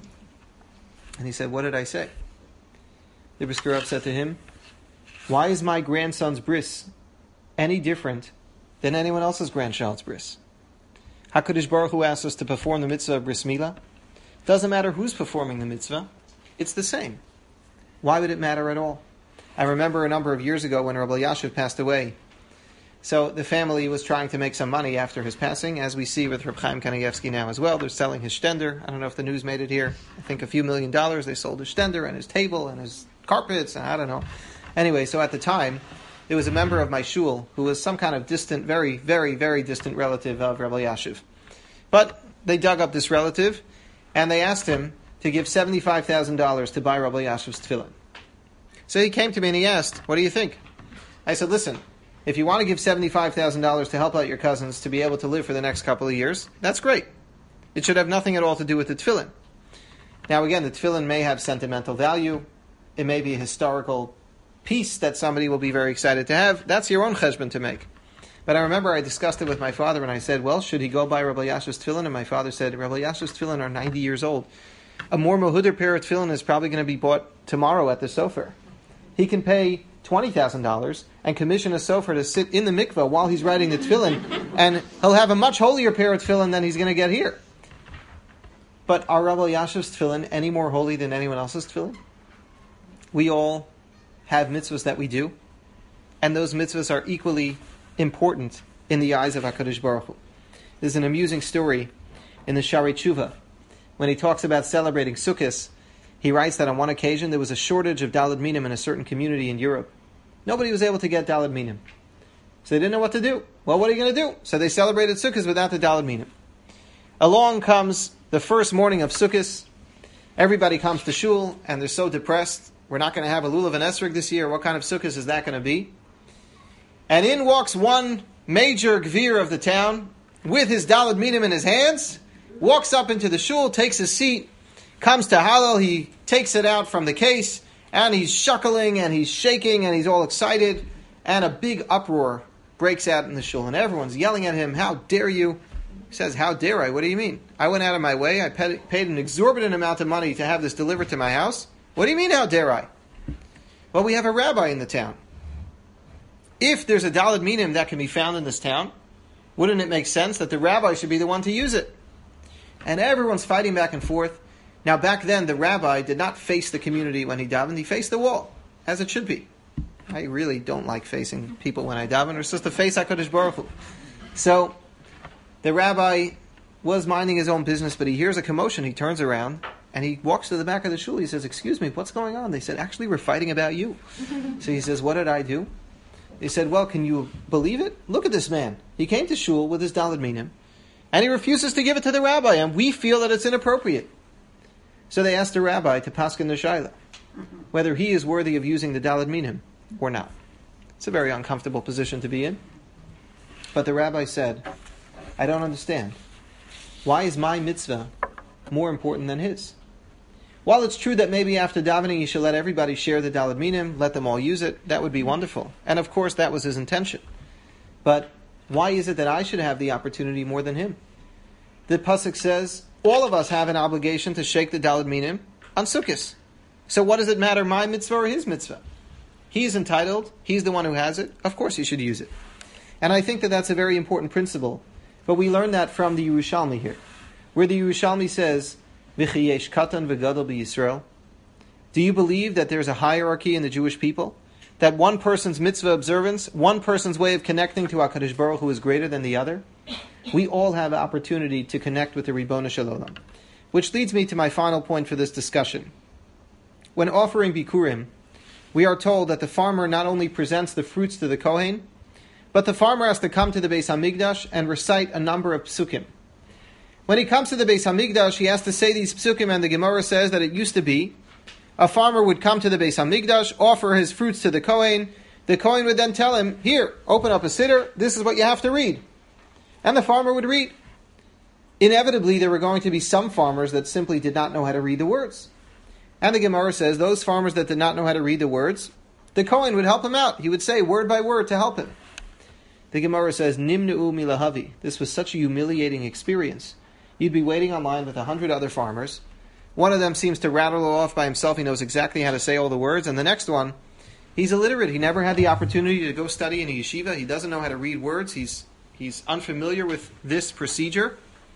S2: And he said, what did I say? The Brisker Rav said to him, why is my grandson's bris any different than anyone else's grandchild's bris? HaKadosh Baruch Hu asked us to perform the mitzvah of bris milah. Doesn't matter who's performing the mitzvah. It's the same. Why would it matter at all? I remember a number of years ago when Rabbi Yashiv passed away. So the family was trying to make some money after his passing, as we see with Reb Chaim Kanievsky now as well. They're selling his shtender. I don't know if the news made it here. I think a few million dollars. They sold his shtender and his table and his carpets, and I don't know. Anyway, so at the time, there was a member of my shul who was some kind of distant, very, very, very distant relative of Rabbi Yashiv. But they dug up this relative, and they asked him to give seventy-five thousand dollars to buy Rabbi Yashiv's tefillin. So he came to me and he asked, what do you think? I said, listen, if you want to give seventy-five thousand dollars to help out your cousins to be able to live for the next couple of years, that's great. It should have nothing at all to do with the tefillin. Now again, the tefillin may have sentimental value. It may be a historical piece that somebody will be very excited to have. That's your own cheshbon to make. But I remember I discussed it with my father and I said, well, should he go buy Rabbi Yashiv's tefillin? And my father said, Rabbi Yashiv's tefillin are ninety years old. A more mohuder pair of tefillin is probably going to be bought tomorrow at the sofer. He can pay twenty thousand dollars and commission a sofer to sit in the mikveh while he's writing the tefillin, and he'll have a much holier pair of tefillin than he's going to get here. But are Rav Elyashiv's tefillin any more holy than anyone else's tefillin? We all have mitzvahs that we do, and those mitzvahs are equally important in the eyes of HaKadosh Baruch Hu. There's an amusing story in the Shari Tshuva. When he talks about celebrating Sukkot, he writes that on one occasion there was a shortage of Daled Minim in a certain community in Europe. Nobody was able to get Daled Minim. So they didn't know what to do. Well, what are you going to do? So they celebrated Sukkot without the Daled Minim. Along comes the first morning of Sukkot. Everybody comes to shul, and they're so depressed. We're not going to have a lulav and esrog this year. What kind of Sukkot is that going to be? And in walks one major gvir of the town, with his Daled Minim in his hands, walks up into the shul, takes his seat, comes to Hallel, he takes it out from the case, and he's shuckling, and he's shaking, and he's all excited, and a big uproar breaks out in the shul, and everyone's yelling at him, how dare you? He says, how dare I? What do you mean? I went out of my way, I paid, paid an exorbitant amount of money to have this delivered to my house. What do you mean, how dare I? Well, we have a rabbi in the town. If there's a Daled Minim that can be found in this town, wouldn't it make sense that the rabbi should be the one to use it? And everyone's fighting back and forth. Now, back then, the rabbi did not face the community when he davened. He faced the wall, as it should be. I really don't like facing people when I daven. It's just to face HaKadosh Baruch Hu. So, the rabbi was minding his own business, but he hears a commotion. He turns around, and he walks to the back of the shul. He says, excuse me, what's going on? They said, actually, we're fighting about you. So he says, what did I do? They said, well, can you believe it? Look at this man. He came to shul with his Daled Minim, and he refuses to give it to the rabbi, and we feel that it's inappropriate. So they asked the rabbi to paskin the shayla, whether he is worthy of using the Daled Minim or not. It's a very uncomfortable position to be in. But the rabbi said, I don't understand. Why is my mitzvah more important than his? While it's true that maybe after davening you should let everybody share the Daled Minim, let them all use it, that would be wonderful. And of course that was his intention. But why is it that I should have the opportunity more than him? The pasuk says, all of us have an obligation to shake the Daled Minim on Sukkot. So what does it matter, my mitzvah or his mitzvah? He's entitled, he's the one who has it, of course he should use it. And I think that that's a very important principle. But we learn that from the Yerushalmi here, where the Yerushalmi says, V'chi yesh katan v'gadol b'Yisrael. Do you believe that there's a hierarchy in the Jewish people? That one person's mitzvah observance, one person's way of connecting to HaKadosh Baruch Hu is greater than the other? We all have an opportunity to connect with the Ribono Shel Olam. Which leads me to my final point for this discussion. When offering Bikurim, we are told that the farmer not only presents the fruits to the Kohen, but the farmer has to come to the Beis HaMikdash and recite a number of psukim. When he comes to the Beis HaMikdash, he has to say these psukim, and the Gemara says that it used to be a farmer would come to the Beis HaMikdash, offer his fruits to the Kohen. The Kohen would then tell him, here, open up a siddur, this is what you have to read. And the farmer would read. Inevitably, there were going to be some farmers that simply did not know how to read the words. And the Gemara says, those farmers that did not know how to read the words, the Kohen would help him out. He would say word by word to help him. The Gemara says, Nimnu'u milahavi. This was such a humiliating experience. You'd be waiting online with a hundred other farmers. One of them seems to rattle off by himself. He knows exactly how to say all the words. And the next one, he's illiterate. He never had the opportunity to go study in a yeshiva. He doesn't know how to read words. He's he's unfamiliar with this procedure.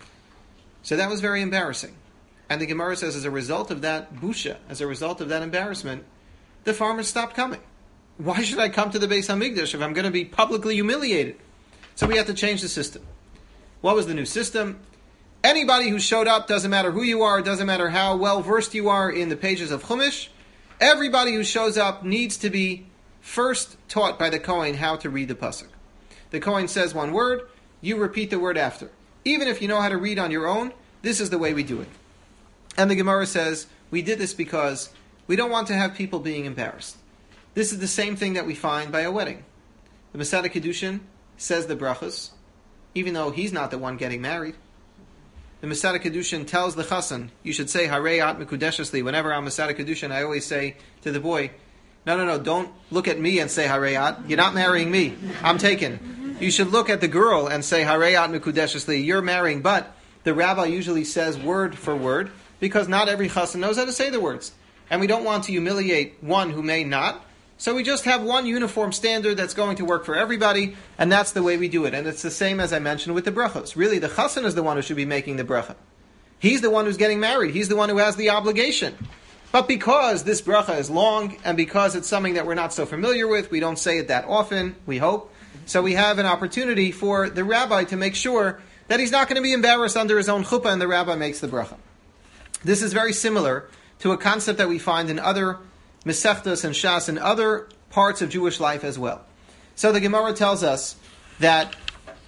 S2: So that was very embarrassing. And the Gemara says, as a result of that busha, as a result of that embarrassment, the farmers stopped coming. Why should I come to the Beis HaMikdash if I'm going to be publicly humiliated? So we have to change the system. What was the new system? Anybody who showed up, doesn't matter who you are, doesn't matter how well versed you are in the pages of Chumash, everybody who shows up needs to be first taught by the Kohen how to read the pasuk. The Kohen says one word, you repeat the word after. Even if you know how to read on your own, this is the way we do it. And the Gemara says, we did this because we don't want to have people being embarrassed. This is the same thing that we find by a wedding. The Masada Kedushin says the brachos, even though he's not the one getting married. The Masada Kedushin tells the chassan, you should say Harei At Mekudeshesli. Whenever I'm Masada Kedushin, I always say to the boy, no, no, no, don't look at me and say Harei At. You're not marrying me. I'm taken. You should look at the girl and say Harei At Mekudeshesli. You're marrying. But the rabbi usually says word for word, because not every chassan knows how to say the words. And we don't want to humiliate one who may not, So we just have one uniform standard that's going to work for everybody, and that's the way we do it. And it's the same as I mentioned with the brachos. Really, the chassan is the one who should be making the bracha. He's the one who's getting married. He's the one who has the obligation. But because this bracha is long, and because it's something that we're not so familiar with, we don't say it that often, we hope. So we have an opportunity for the rabbi to make sure that he's not going to be embarrassed under his own chuppah, and the rabbi makes the bracha. This is very similar to a concept that we find in other Mesechtos and Shas and other parts of Jewish life as well. So the Gemara tells us that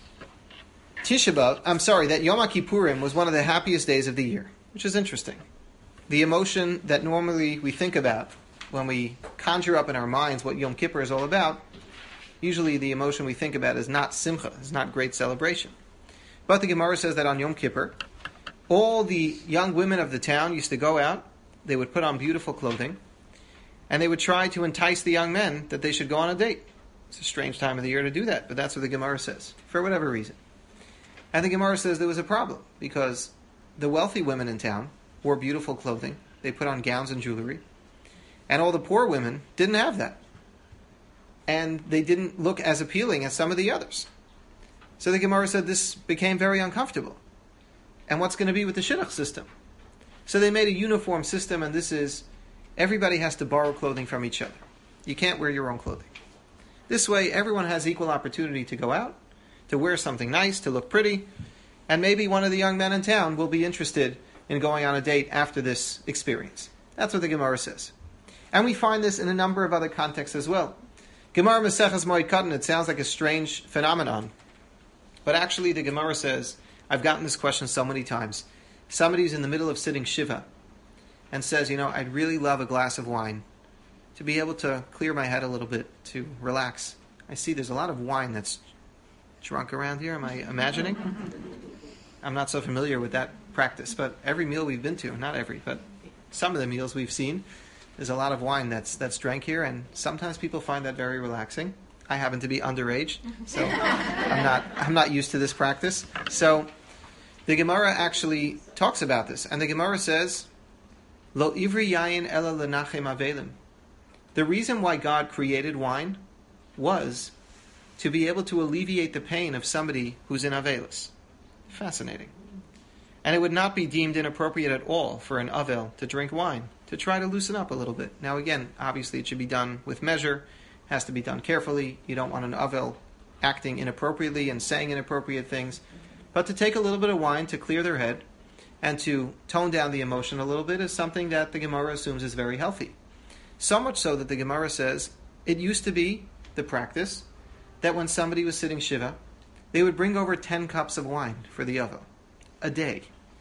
S2: Tisha B'Av, I'm sorry, that Yom Kippurim was one of the happiest days of the year, which is interesting. The emotion that normally we think about when we conjure up in our minds what Yom Kippur is all about, usually the emotion we think about is not simcha, is not great celebration. But the Gemara says that on Yom Kippur, all the young women of the town used to go out, they would put on beautiful clothing, and they would try to entice the young men that they should go on a date. It's a strange time of the year to do that, but that's what the Gemara says, for whatever reason. And the Gemara says there was a problem, because the wealthy women in town wore beautiful clothing, they put on gowns and jewelry, and all the poor women didn't have that. And they didn't look as appealing as some of the others. So the Gemara said this became very uncomfortable. And what's going to be with the shidduch system? So they made a uniform system, and this is everybody has to borrow clothing from each other. You can't wear your own clothing. This way, everyone has equal opportunity to go out, to wear something nice, to look pretty, and maybe one of the young men in town will be interested in going on a date after this experience. That's what the Gemara says. And we find this in a number of other contexts as well. Gemara Maseches Moed Katan, it sounds like a strange phenomenon, but actually the Gemara says, I've gotten this question so many times, somebody's in the middle of sitting Shiva, and says, you know, I'd really love a glass of wine to be able to clear my head a little bit, to relax. I see there's a lot of wine that's drunk around here. Am I imagining? I'm not so familiar with that practice, but every meal we've been to, not every, but some of the meals we've seen, there's a lot of wine that's that's drank here, and sometimes people find that very relaxing. I happen to be underage, so I'm not I'm not used to this practice. So the Gemara actually talks about this, and the Gemara says, Lo ivri yayin ela lenachem avelim. The reason why God created wine was to be able to alleviate the pain of somebody who's in avelis. Fascinating. And it would not be deemed inappropriate at all for an avel to drink wine, to try to loosen up a little bit. Now again, obviously it should be done with measure, has to be done carefully. You don't want an avel acting inappropriately and saying inappropriate things. But to take a little bit of wine to clear their head and to tone down the emotion a little bit is something that the Gemara assumes is very healthy. So much so that the Gemara says it used to be the practice that when somebody was sitting Shiva, they would bring over ten cups of wine for the avel a day.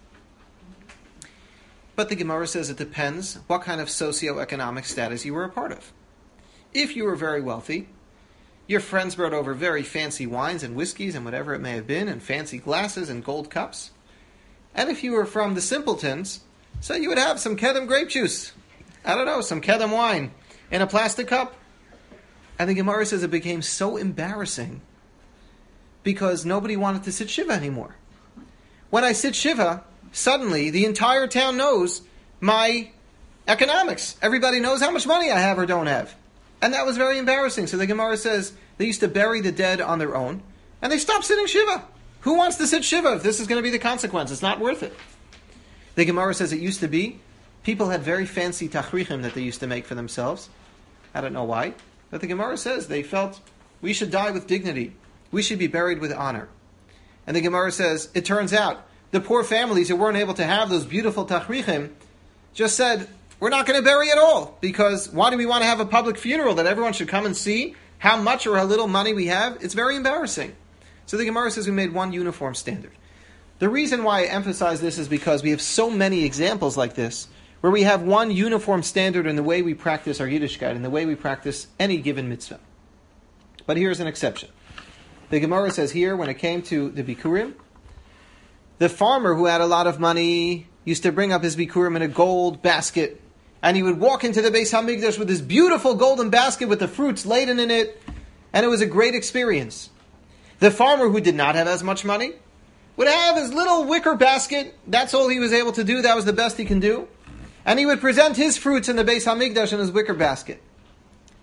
S2: But the Gemara says it depends what kind of socioeconomic status you were a part of. If you were very wealthy, your friends brought over very fancy wines and whiskeys and whatever it may have been, and fancy glasses and gold cups. And if you were from the simpletons, so you would have some Kedem grape juice. I don't know, some Kedem wine in a plastic cup. And the Gemara says it became so embarrassing because nobody wanted to sit Shiva anymore. When I sit Shiva, suddenly the entire town knows my economics. Everybody knows how much money I have or don't have. And that was very embarrassing. So the Gemara says they used to bury the dead on their own, and they stopped sitting Shiva. Who wants to sit Shiva if this is going to be the consequence? It's not worth it. The Gemara says it used to be, people had very fancy tachrichim that they used to make for themselves. I don't know why. But the Gemara says they felt we should die with dignity. We should be buried with honor. And the Gemara says, it turns out, the poor families who weren't able to have those beautiful tachrichim just said, we're not going to bury at all, because why do we want to have a public funeral that everyone should come and see how much or how little money we have? It's very embarrassing. So the Gemara says we made one uniform standard. The reason why I emphasize this is because we have so many examples like this, where we have one uniform standard in the way we practice our Yiddishkeit, in the way we practice any given mitzvah. But here's an exception. The Gemara says here, when it came to the Bikurim, the farmer who had a lot of money used to bring up his Bikurim in a gold basket, and he would walk into the Beis HaMikdash with this beautiful golden basket with the fruits laden in it, and it was a great experience. The farmer who did not have as much money would have his little wicker basket. That's all he was able to do. That was the best he can do. And he would present his fruits in the Beis HaMikdash in his wicker basket.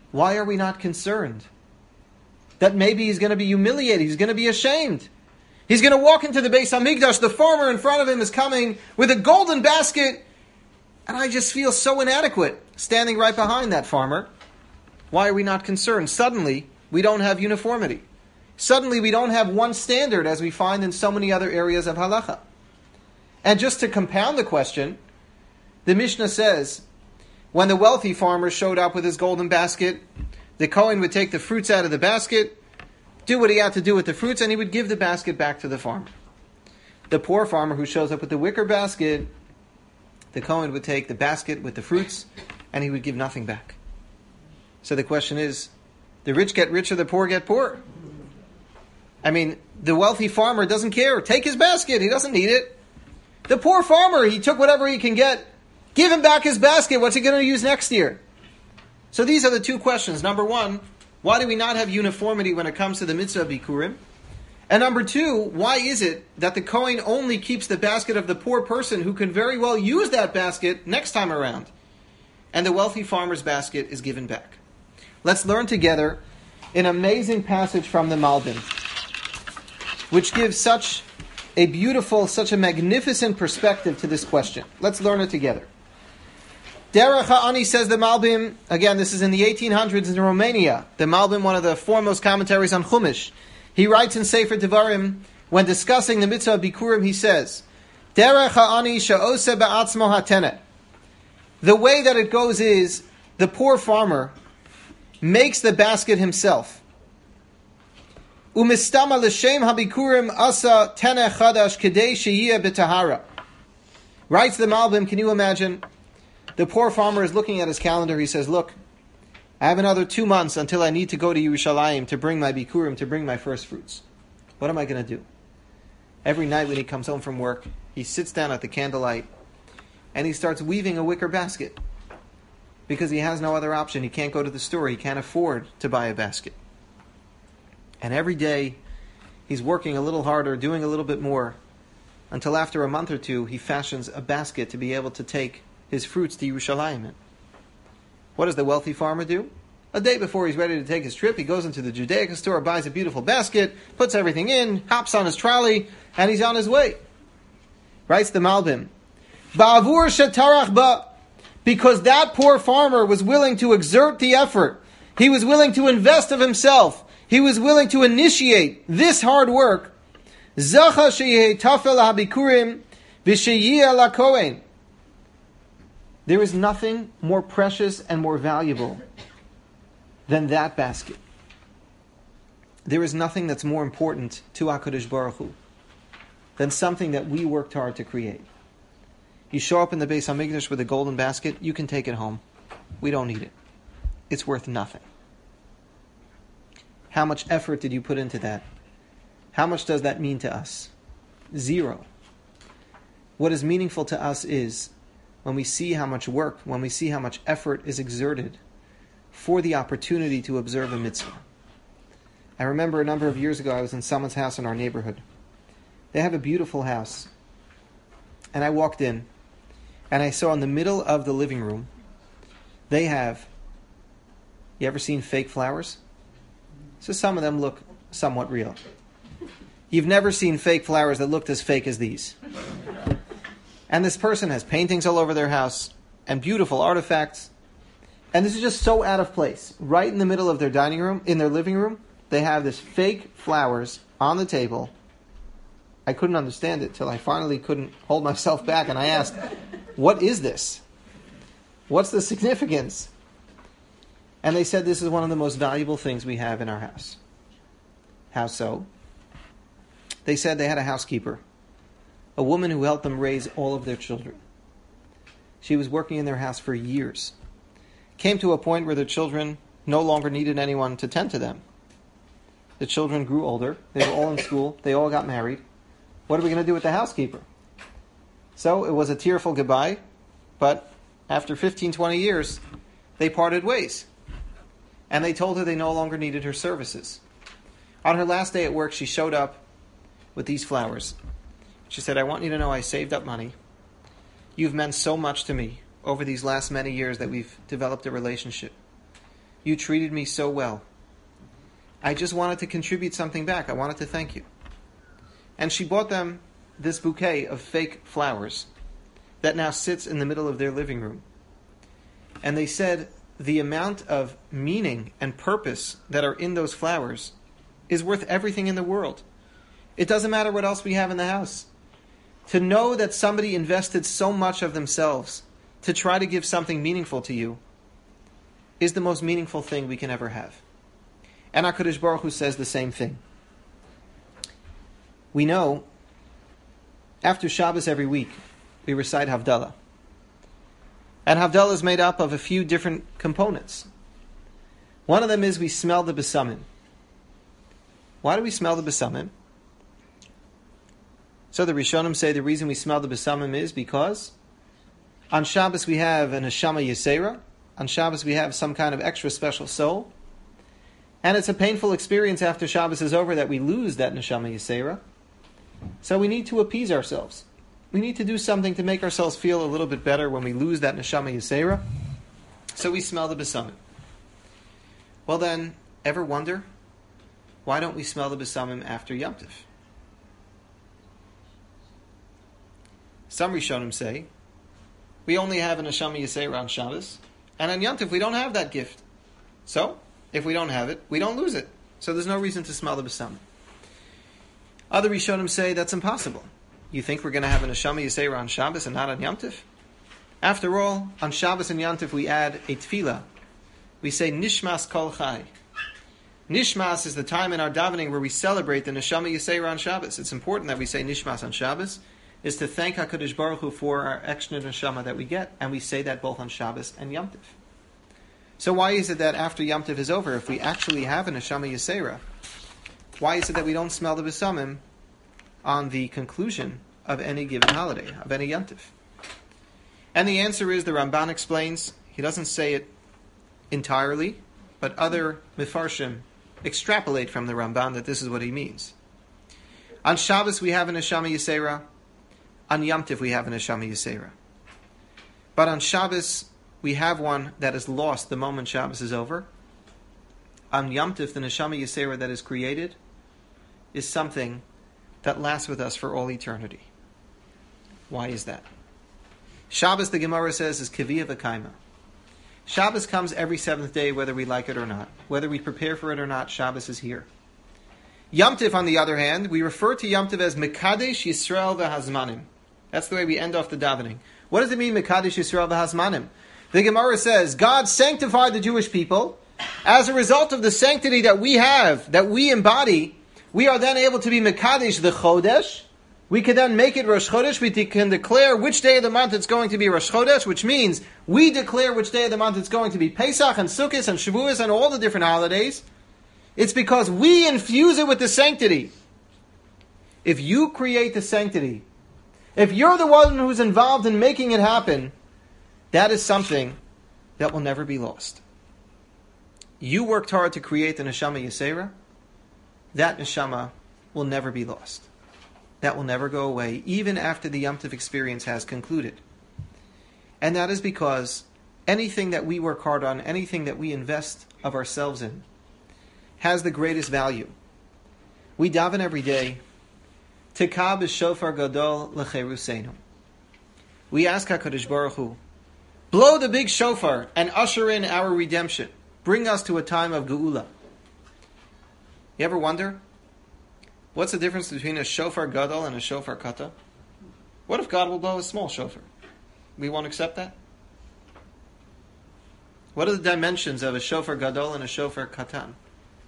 S2: Why are we not concerned that maybe he's going to be humiliated, he's going to be ashamed? He's going to walk into the Beis HaMikdash, the farmer in front of him is coming with a golden basket, and I just feel so inadequate standing right behind that farmer. Why are we not concerned? Suddenly, we don't have uniformity. Suddenly, we don't have one standard as we find in so many other areas of halacha. And just to compound the question, the Mishnah says, when the wealthy farmer showed up with his golden basket, the Kohen would take the fruits out of the basket, do what he had to do with the fruits, and he would give the basket back to the farmer. The poor farmer who shows up with the wicker basket, the Kohen would take the basket with the fruits, and he would give nothing back. So the question is, the rich get richer, the poor get poorer. I mean, the wealthy farmer doesn't care. Take his basket, he doesn't need it. The poor farmer, he took whatever he can get. Give him back his basket, what's he going to use next year? So these are the two questions. Number one, why do we not have uniformity when it comes to the mitzvah of Bikurim? And number two, why is it that the Kohen only keeps the basket of the poor person who can very well use that basket next time around, and the wealthy farmer's basket is given back? Let's learn together an amazing passage from the Malbim, which gives such a beautiful, such a magnificent perspective to this question. Let's learn it together. Derech HaAni, says the Malbim, again, this is in the eighteen hundreds in Romania. The Malbim, one of the foremost commentaries on Chumash. He writes in Sefer Devarim, when discussing the mitzvah of Bikurim, he says, Derech HaAni she'oseh ba'atzmo hatenet. The way that it goes is, the poor farmer makes the basket himself. Umistama l'shem habikurim asa teneh chadash kedei sheyeh b'tahara. Writes the Malbim, can you imagine? The poor farmer is looking at his calendar. He says, look, I have another two months until I need to go to Yerushalayim to bring my bikurim, to bring my first fruits. What am I going to do? Every night when he comes home from work, he sits down at the candlelight and he starts weaving a wicker basket because he has no other option. He can't go to the store. He can't afford to buy a basket. And every day he's working a little harder, doing a little bit more, until after a month or two he fashions a basket to be able to take his fruits to Yerushalayim in. What does the wealthy farmer do? A day before he's ready to take his trip, he goes into the Judaica store, buys a beautiful basket, puts everything in, hops on his trolley, and he's on his way. Writes the Malbim, Ba'avur shetarach ba, because that poor farmer was willing to exert the effort. He was willing to invest of himself. He was willing to initiate this hard work. Zacha sheyeh tafel habikurim v'sheyeh la kohen. There is nothing more precious and more valuable than that basket. There is nothing that's more important to HaKadosh Baruch Hu than something that we worked hard to create. You show up in the Beis HaMikdash with a golden basket, you can take it home. We don't need it. It's worth nothing. How much effort did you put into that? How much does that mean to us? Zero. What is meaningful to us is when we see how much work, when we see how much effort is exerted for the opportunity to observe a mitzvah. I remember a number of years ago, I was in someone's house in our neighborhood. They have a beautiful house. And I walked in, and I saw in the middle of the living room, they have, you ever seen fake flowers? So some of them look somewhat real. You've never seen fake flowers that looked as fake as these. And this person has paintings all over their house and beautiful artifacts. And this is just so out of place. Right in the middle of their dining room, in their living room, they have this fake flowers on the table. I couldn't understand it till I finally couldn't hold myself back and I asked, what is this? What's the significance? And they said this is one of the most valuable things we have in our house. How so? They said they had a housekeeper, a woman who helped them raise all of their children. She was working in their house for years. Came to a point where their children no longer needed anyone to tend to them. The children grew older. They were all in school. They all got married. What are we going to do with the housekeeper? So it was a tearful goodbye, but after fifteen, twenty years, they parted ways. And they told her they no longer needed her services. On her last day at work, she showed up with these flowers. She said, I want you to know I saved up money. You've meant so much to me over these last many years that we've developed a relationship. You treated me so well. I just wanted to contribute something back. I wanted to thank you. And she bought them this bouquet of fake flowers that now sits in the middle of their living room. And they said the amount of meaning and purpose that are in those flowers is worth everything in the world. It doesn't matter what else we have in the house. To know that somebody invested so much of themselves to try to give something meaningful to you is the most meaningful thing we can ever have. And HaKadosh Baruch Hu says the same thing. We know after Shabbos every week we recite Havdalah. And Havdalah is made up of a few different components. One of them is we smell the besamim. Why do we smell the besamim? So the Rishonim say the reason we smell the besamim is because on Shabbos we have an Neshama Yisera. On Shabbos we have some kind of extra special soul. And it's a painful experience after Shabbos is over that we lose that Neshama Yisera. So we need to appease ourselves. We need to do something to make ourselves feel a little bit better when we lose that Neshama Yisera. So we smell the besamim. Well then, ever wonder, why don't we smell the besamim after Yom Tov? Some Rishonim say, we only have a Neshama Yisera on Shabbos, and on Yom Tov we don't have that gift. So, if we don't have it, we don't lose it. So there's no reason to smell the besamim. Other Rishonim say that's impossible. You think we're going to have a Neshama Yisera on Shabbos and not on Yom Tov? After all, on Shabbos and Yom Tov we add a tefillah. We say Nishmas Kol Chai. Nishmas is the time in our davening where we celebrate the Neshama Yisera on Shabbos. It's important that we say Nishmas on Shabbos, is to thank HaKadosh Baruch Hu for our extra Neshama that we get, and we say that both on Shabbos and Yom Tov. So why is it that after Yom Tov is over, if we actually have a Neshama Yisera, why is it that we don't smell the besamim on the conclusion of any given holiday, of any Yom Tov? And the answer is, the Ramban explains, he doesn't say it entirely, but other Mefarshim extrapolate from the Ramban that this is what he means. On Shabbos we have a Neshama Yisera, on Yom Tov we have a Neshama Yisera. But on Shabbos we have one that is lost the moment Shabbos is over. On Yom Tov, the Neshama Yisera that is created is something that lasts with us for all eternity. Why is that? Shabbos, the Gemara says, is Kiviyah V'Kaima. Shabbos comes every seventh day, whether we like it or not. Whether we prepare for it or not, Shabbos is here. Yom Tov, on the other hand, we refer to Yom Tov as Mekadesh Yisrael V'Hazmanim. That's the way we end off the davening. What does it mean, Mekadesh Yisrael V'Hazmanim? The Gemara says, God sanctified the Jewish people. As a result of the sanctity that we have, that we embody, we are then able to be Mekadesh the Chodesh. We can then make it Rosh Chodesh. We can declare which day of the month it's going to be Rosh Chodesh, which means we declare which day of the month it's going to be Pesach and Sukkot and Shavuos and all the different holidays. It's because we infuse it with the sanctity. If you create the sanctity, if you're the one who's involved in making it happen, that is something that will never be lost. You worked hard to create the Neshama Yisera. That Neshama will never be lost. That will never go away, even after the Yom Tov experience has concluded. And that is because anything that we work hard on, anything that we invest of ourselves in, has the greatest value. We daven every day, Tekah b'shofar gadol l'cheruseinu. We ask HaKadosh Baruch Hu, blow the big shofar and usher in our redemption. Bring us to a time of geula. You ever wonder, what's the difference between a shofar gadol and a shofar kata? What if God will blow a small shofar? We won't accept that? What are the dimensions of a shofar gadol and a shofar katan? Am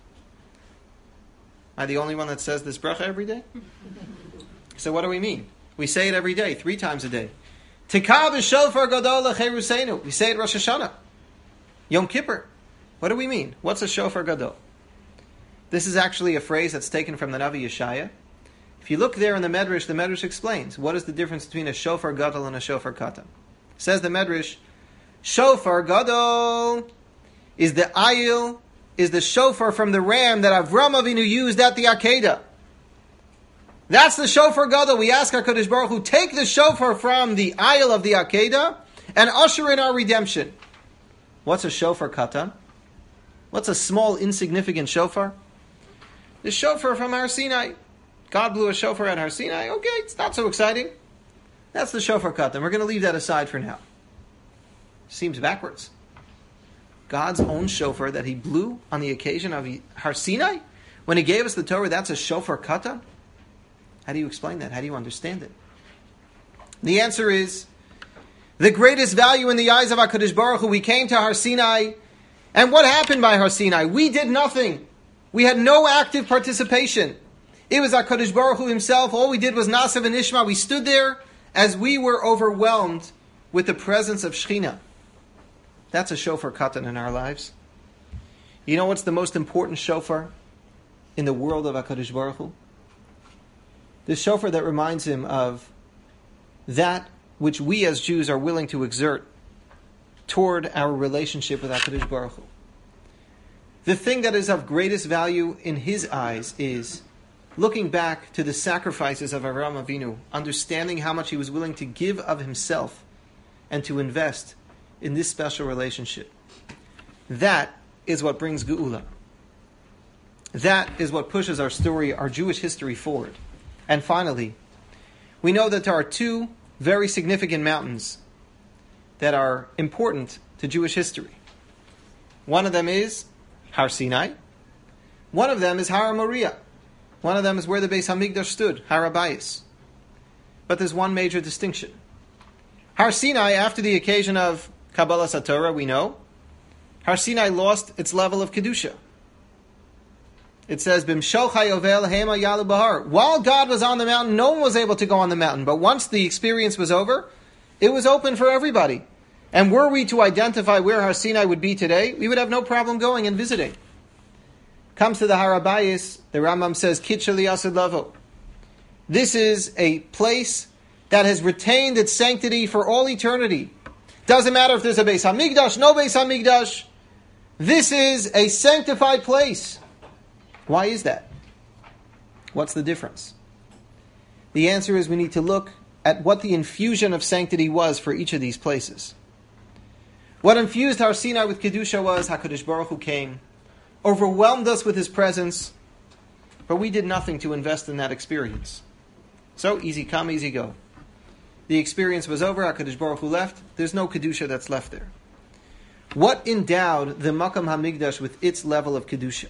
S2: I the only one that says this bracha every day? So what do we mean? We say it every day, three times a day. Tekah b'shofar gadol l'cheruseinu. We say it Rosh Hashanah. Yom Kippur. What do we mean? What's a shofar gadol? This is actually a phrase that's taken from the Navi Yeshaya. If you look there in the Medrash, the Medrash explains what is the difference between a shofar gadol and a shofar katan. Says the Medrash, shofar gadol is the ayil, is the shofar from the ram that Avram Avinu used at the Akedah. That's the shofar gadol. We ask HaKadosh Baruch Hu, take the shofar from the ayil of the Akedah and usher in our redemption. What's a shofar katan? What's a small, insignificant shofar? The shofar from Har Sinai. God blew a shofar at Har Sinai. Okay, it's not so exciting. That's the shofar cut, and we're going to leave that aside for now. Seems backwards. God's own shofar that he blew on the occasion of Har Sinai? When he gave us the Torah, that's a shofar katan? How do you explain that? How do you understand it? The answer is, the greatest value in the eyes of HaKadosh Baruch Hu, we came to Har Sinai, and what happened by Har Sinai? We did nothing. We had no active participation. It was HaKadosh Baruch Hu himself. All we did was Nasav and Ishma. We stood there as we were overwhelmed with the presence of Shekhinah. That's a shofar katan in our lives. You know what's the most important shofar in the world of HaKadosh Baruch Hu? The shofar that reminds him of that which we as Jews are willing to exert toward our relationship with HaKadosh Baruch Hu. The thing that is of greatest value in his eyes is looking back to the sacrifices of Avraham Avinu, understanding how much he was willing to give of himself and to invest in this special relationship. That is what brings Geula. That is what pushes our story, our Jewish history forward. And finally, we know that there are two very significant mountains that are important to Jewish history. One of them is Har Sinai. One of them is Har Moriah. One of them is where the Beis Hamikdash stood, Har Habayis. But there's one major distinction. Har Sinai, after the occasion of Kabbalah Satorah, we know, Har Sinai lost its level of Kedusha. It says, Bimshol Chayovel Hema Yalu Bahar. While God was on the mountain, no one was able to go on the mountain. But once the experience was over, it was open for everybody. And were we to identify where Har Sinai would be today, we would have no problem going and visiting. Comes to the Har Habayis, the Rambam says, Kitcheli Asad Lavo. This is a place that has retained its sanctity for all eternity. Doesn't matter if there's a Beis Hamikdash, no Beis Hamikdash. This is a sanctified place. Why is that? What's the difference? The answer is we need to look at what the infusion of sanctity was for each of these places. What infused Har Sinai with Kedusha was HaKadosh Baruch Hu came, overwhelmed us with his presence, but we did nothing to invest in that experience. So, easy come, easy go. The experience was over, HaKadosh Baruch Hu left, there's no Kedusha that's left there. What endowed the Makam HaMikdash with its level of Kedusha?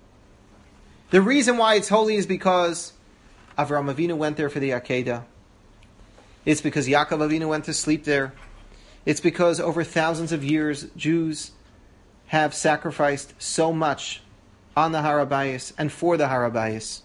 S2: The reason why it's holy is because Avraham Avinu went there for the Akedah. It's because Yaakov Avinu went to sleep there. It's because over thousands of years, Jews have sacrificed so much on the Har Habayis and for the Har Habayis.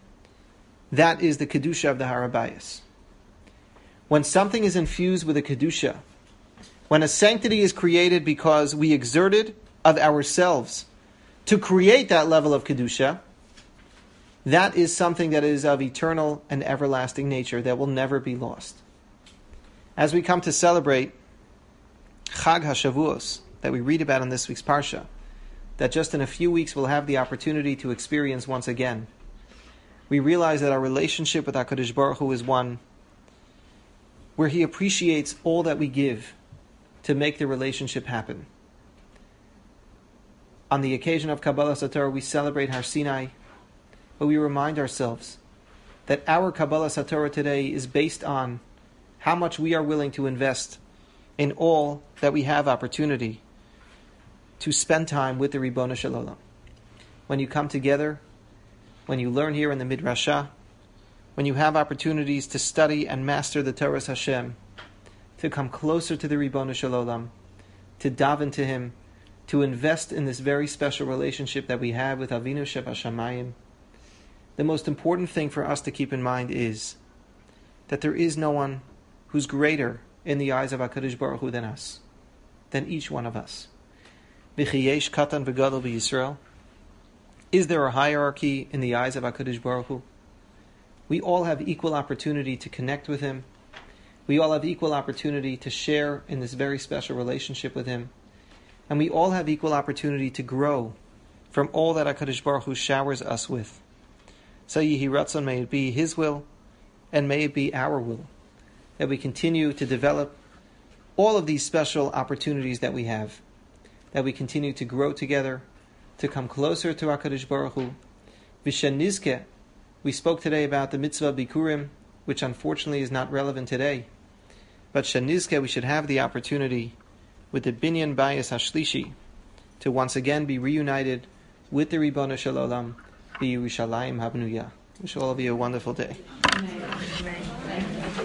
S2: That is the Kedusha of the Har Habayis. When something is infused with a Kedusha, when a sanctity is created because we exerted of ourselves to create that level of Kedusha, that is something that is of eternal and everlasting nature that will never be lost. As we come to celebrate Chag HaShavuos, that we read about in this week's Parsha, that just in a few weeks we'll have the opportunity to experience once again, we realize that our relationship with HaKadosh Baruch Hu is one where He appreciates all that we give to make the relationship happen. On the occasion of Kabbalah Satorah, we celebrate Har Sinai, but we remind ourselves that our Kabbalah Satorah today is based on how much we are willing to invest in all that we have opportunity to spend time with the Ribono Shel Olam. When you come together, when you learn here in the Midrashah, when you have opportunities to study and master the Torah's Hashem, to come closer to the Ribono Shel Olam, to daven to Him, to invest in this very special relationship that we have with Avinu Shebashamayim, the most important thing for us to keep in mind is that there is no one who's greater in the eyes of HaKadosh Baruch Hu than us, than each one of us. V'chiyesh katan v'gadol b'Yisrael. Is there a hierarchy in the eyes of HaKadosh Baruch Hu? We all have equal opportunity to connect with Him. We all have equal opportunity to share in this very special relationship with Him. And we all have equal opportunity to grow from all that HaKadosh Baruch Hu showers us with. So Yehi Ratzon, may it be His will, and may it be our will, that we continue to develop all of these special opportunities that we have, that we continue to grow together, to come closer to HaKadosh Baruch Hu. V'shenizke, we spoke today about the mitzvah Bikurim, which unfortunately is not relevant today. But shenizke, we should have the opportunity with the Binyan Bayis HaShlishi to once again be reunited with the Ribono Shel Olam, B'Yerushalayim Habnuya. Wish all of you a wonderful day.
S3: Amen.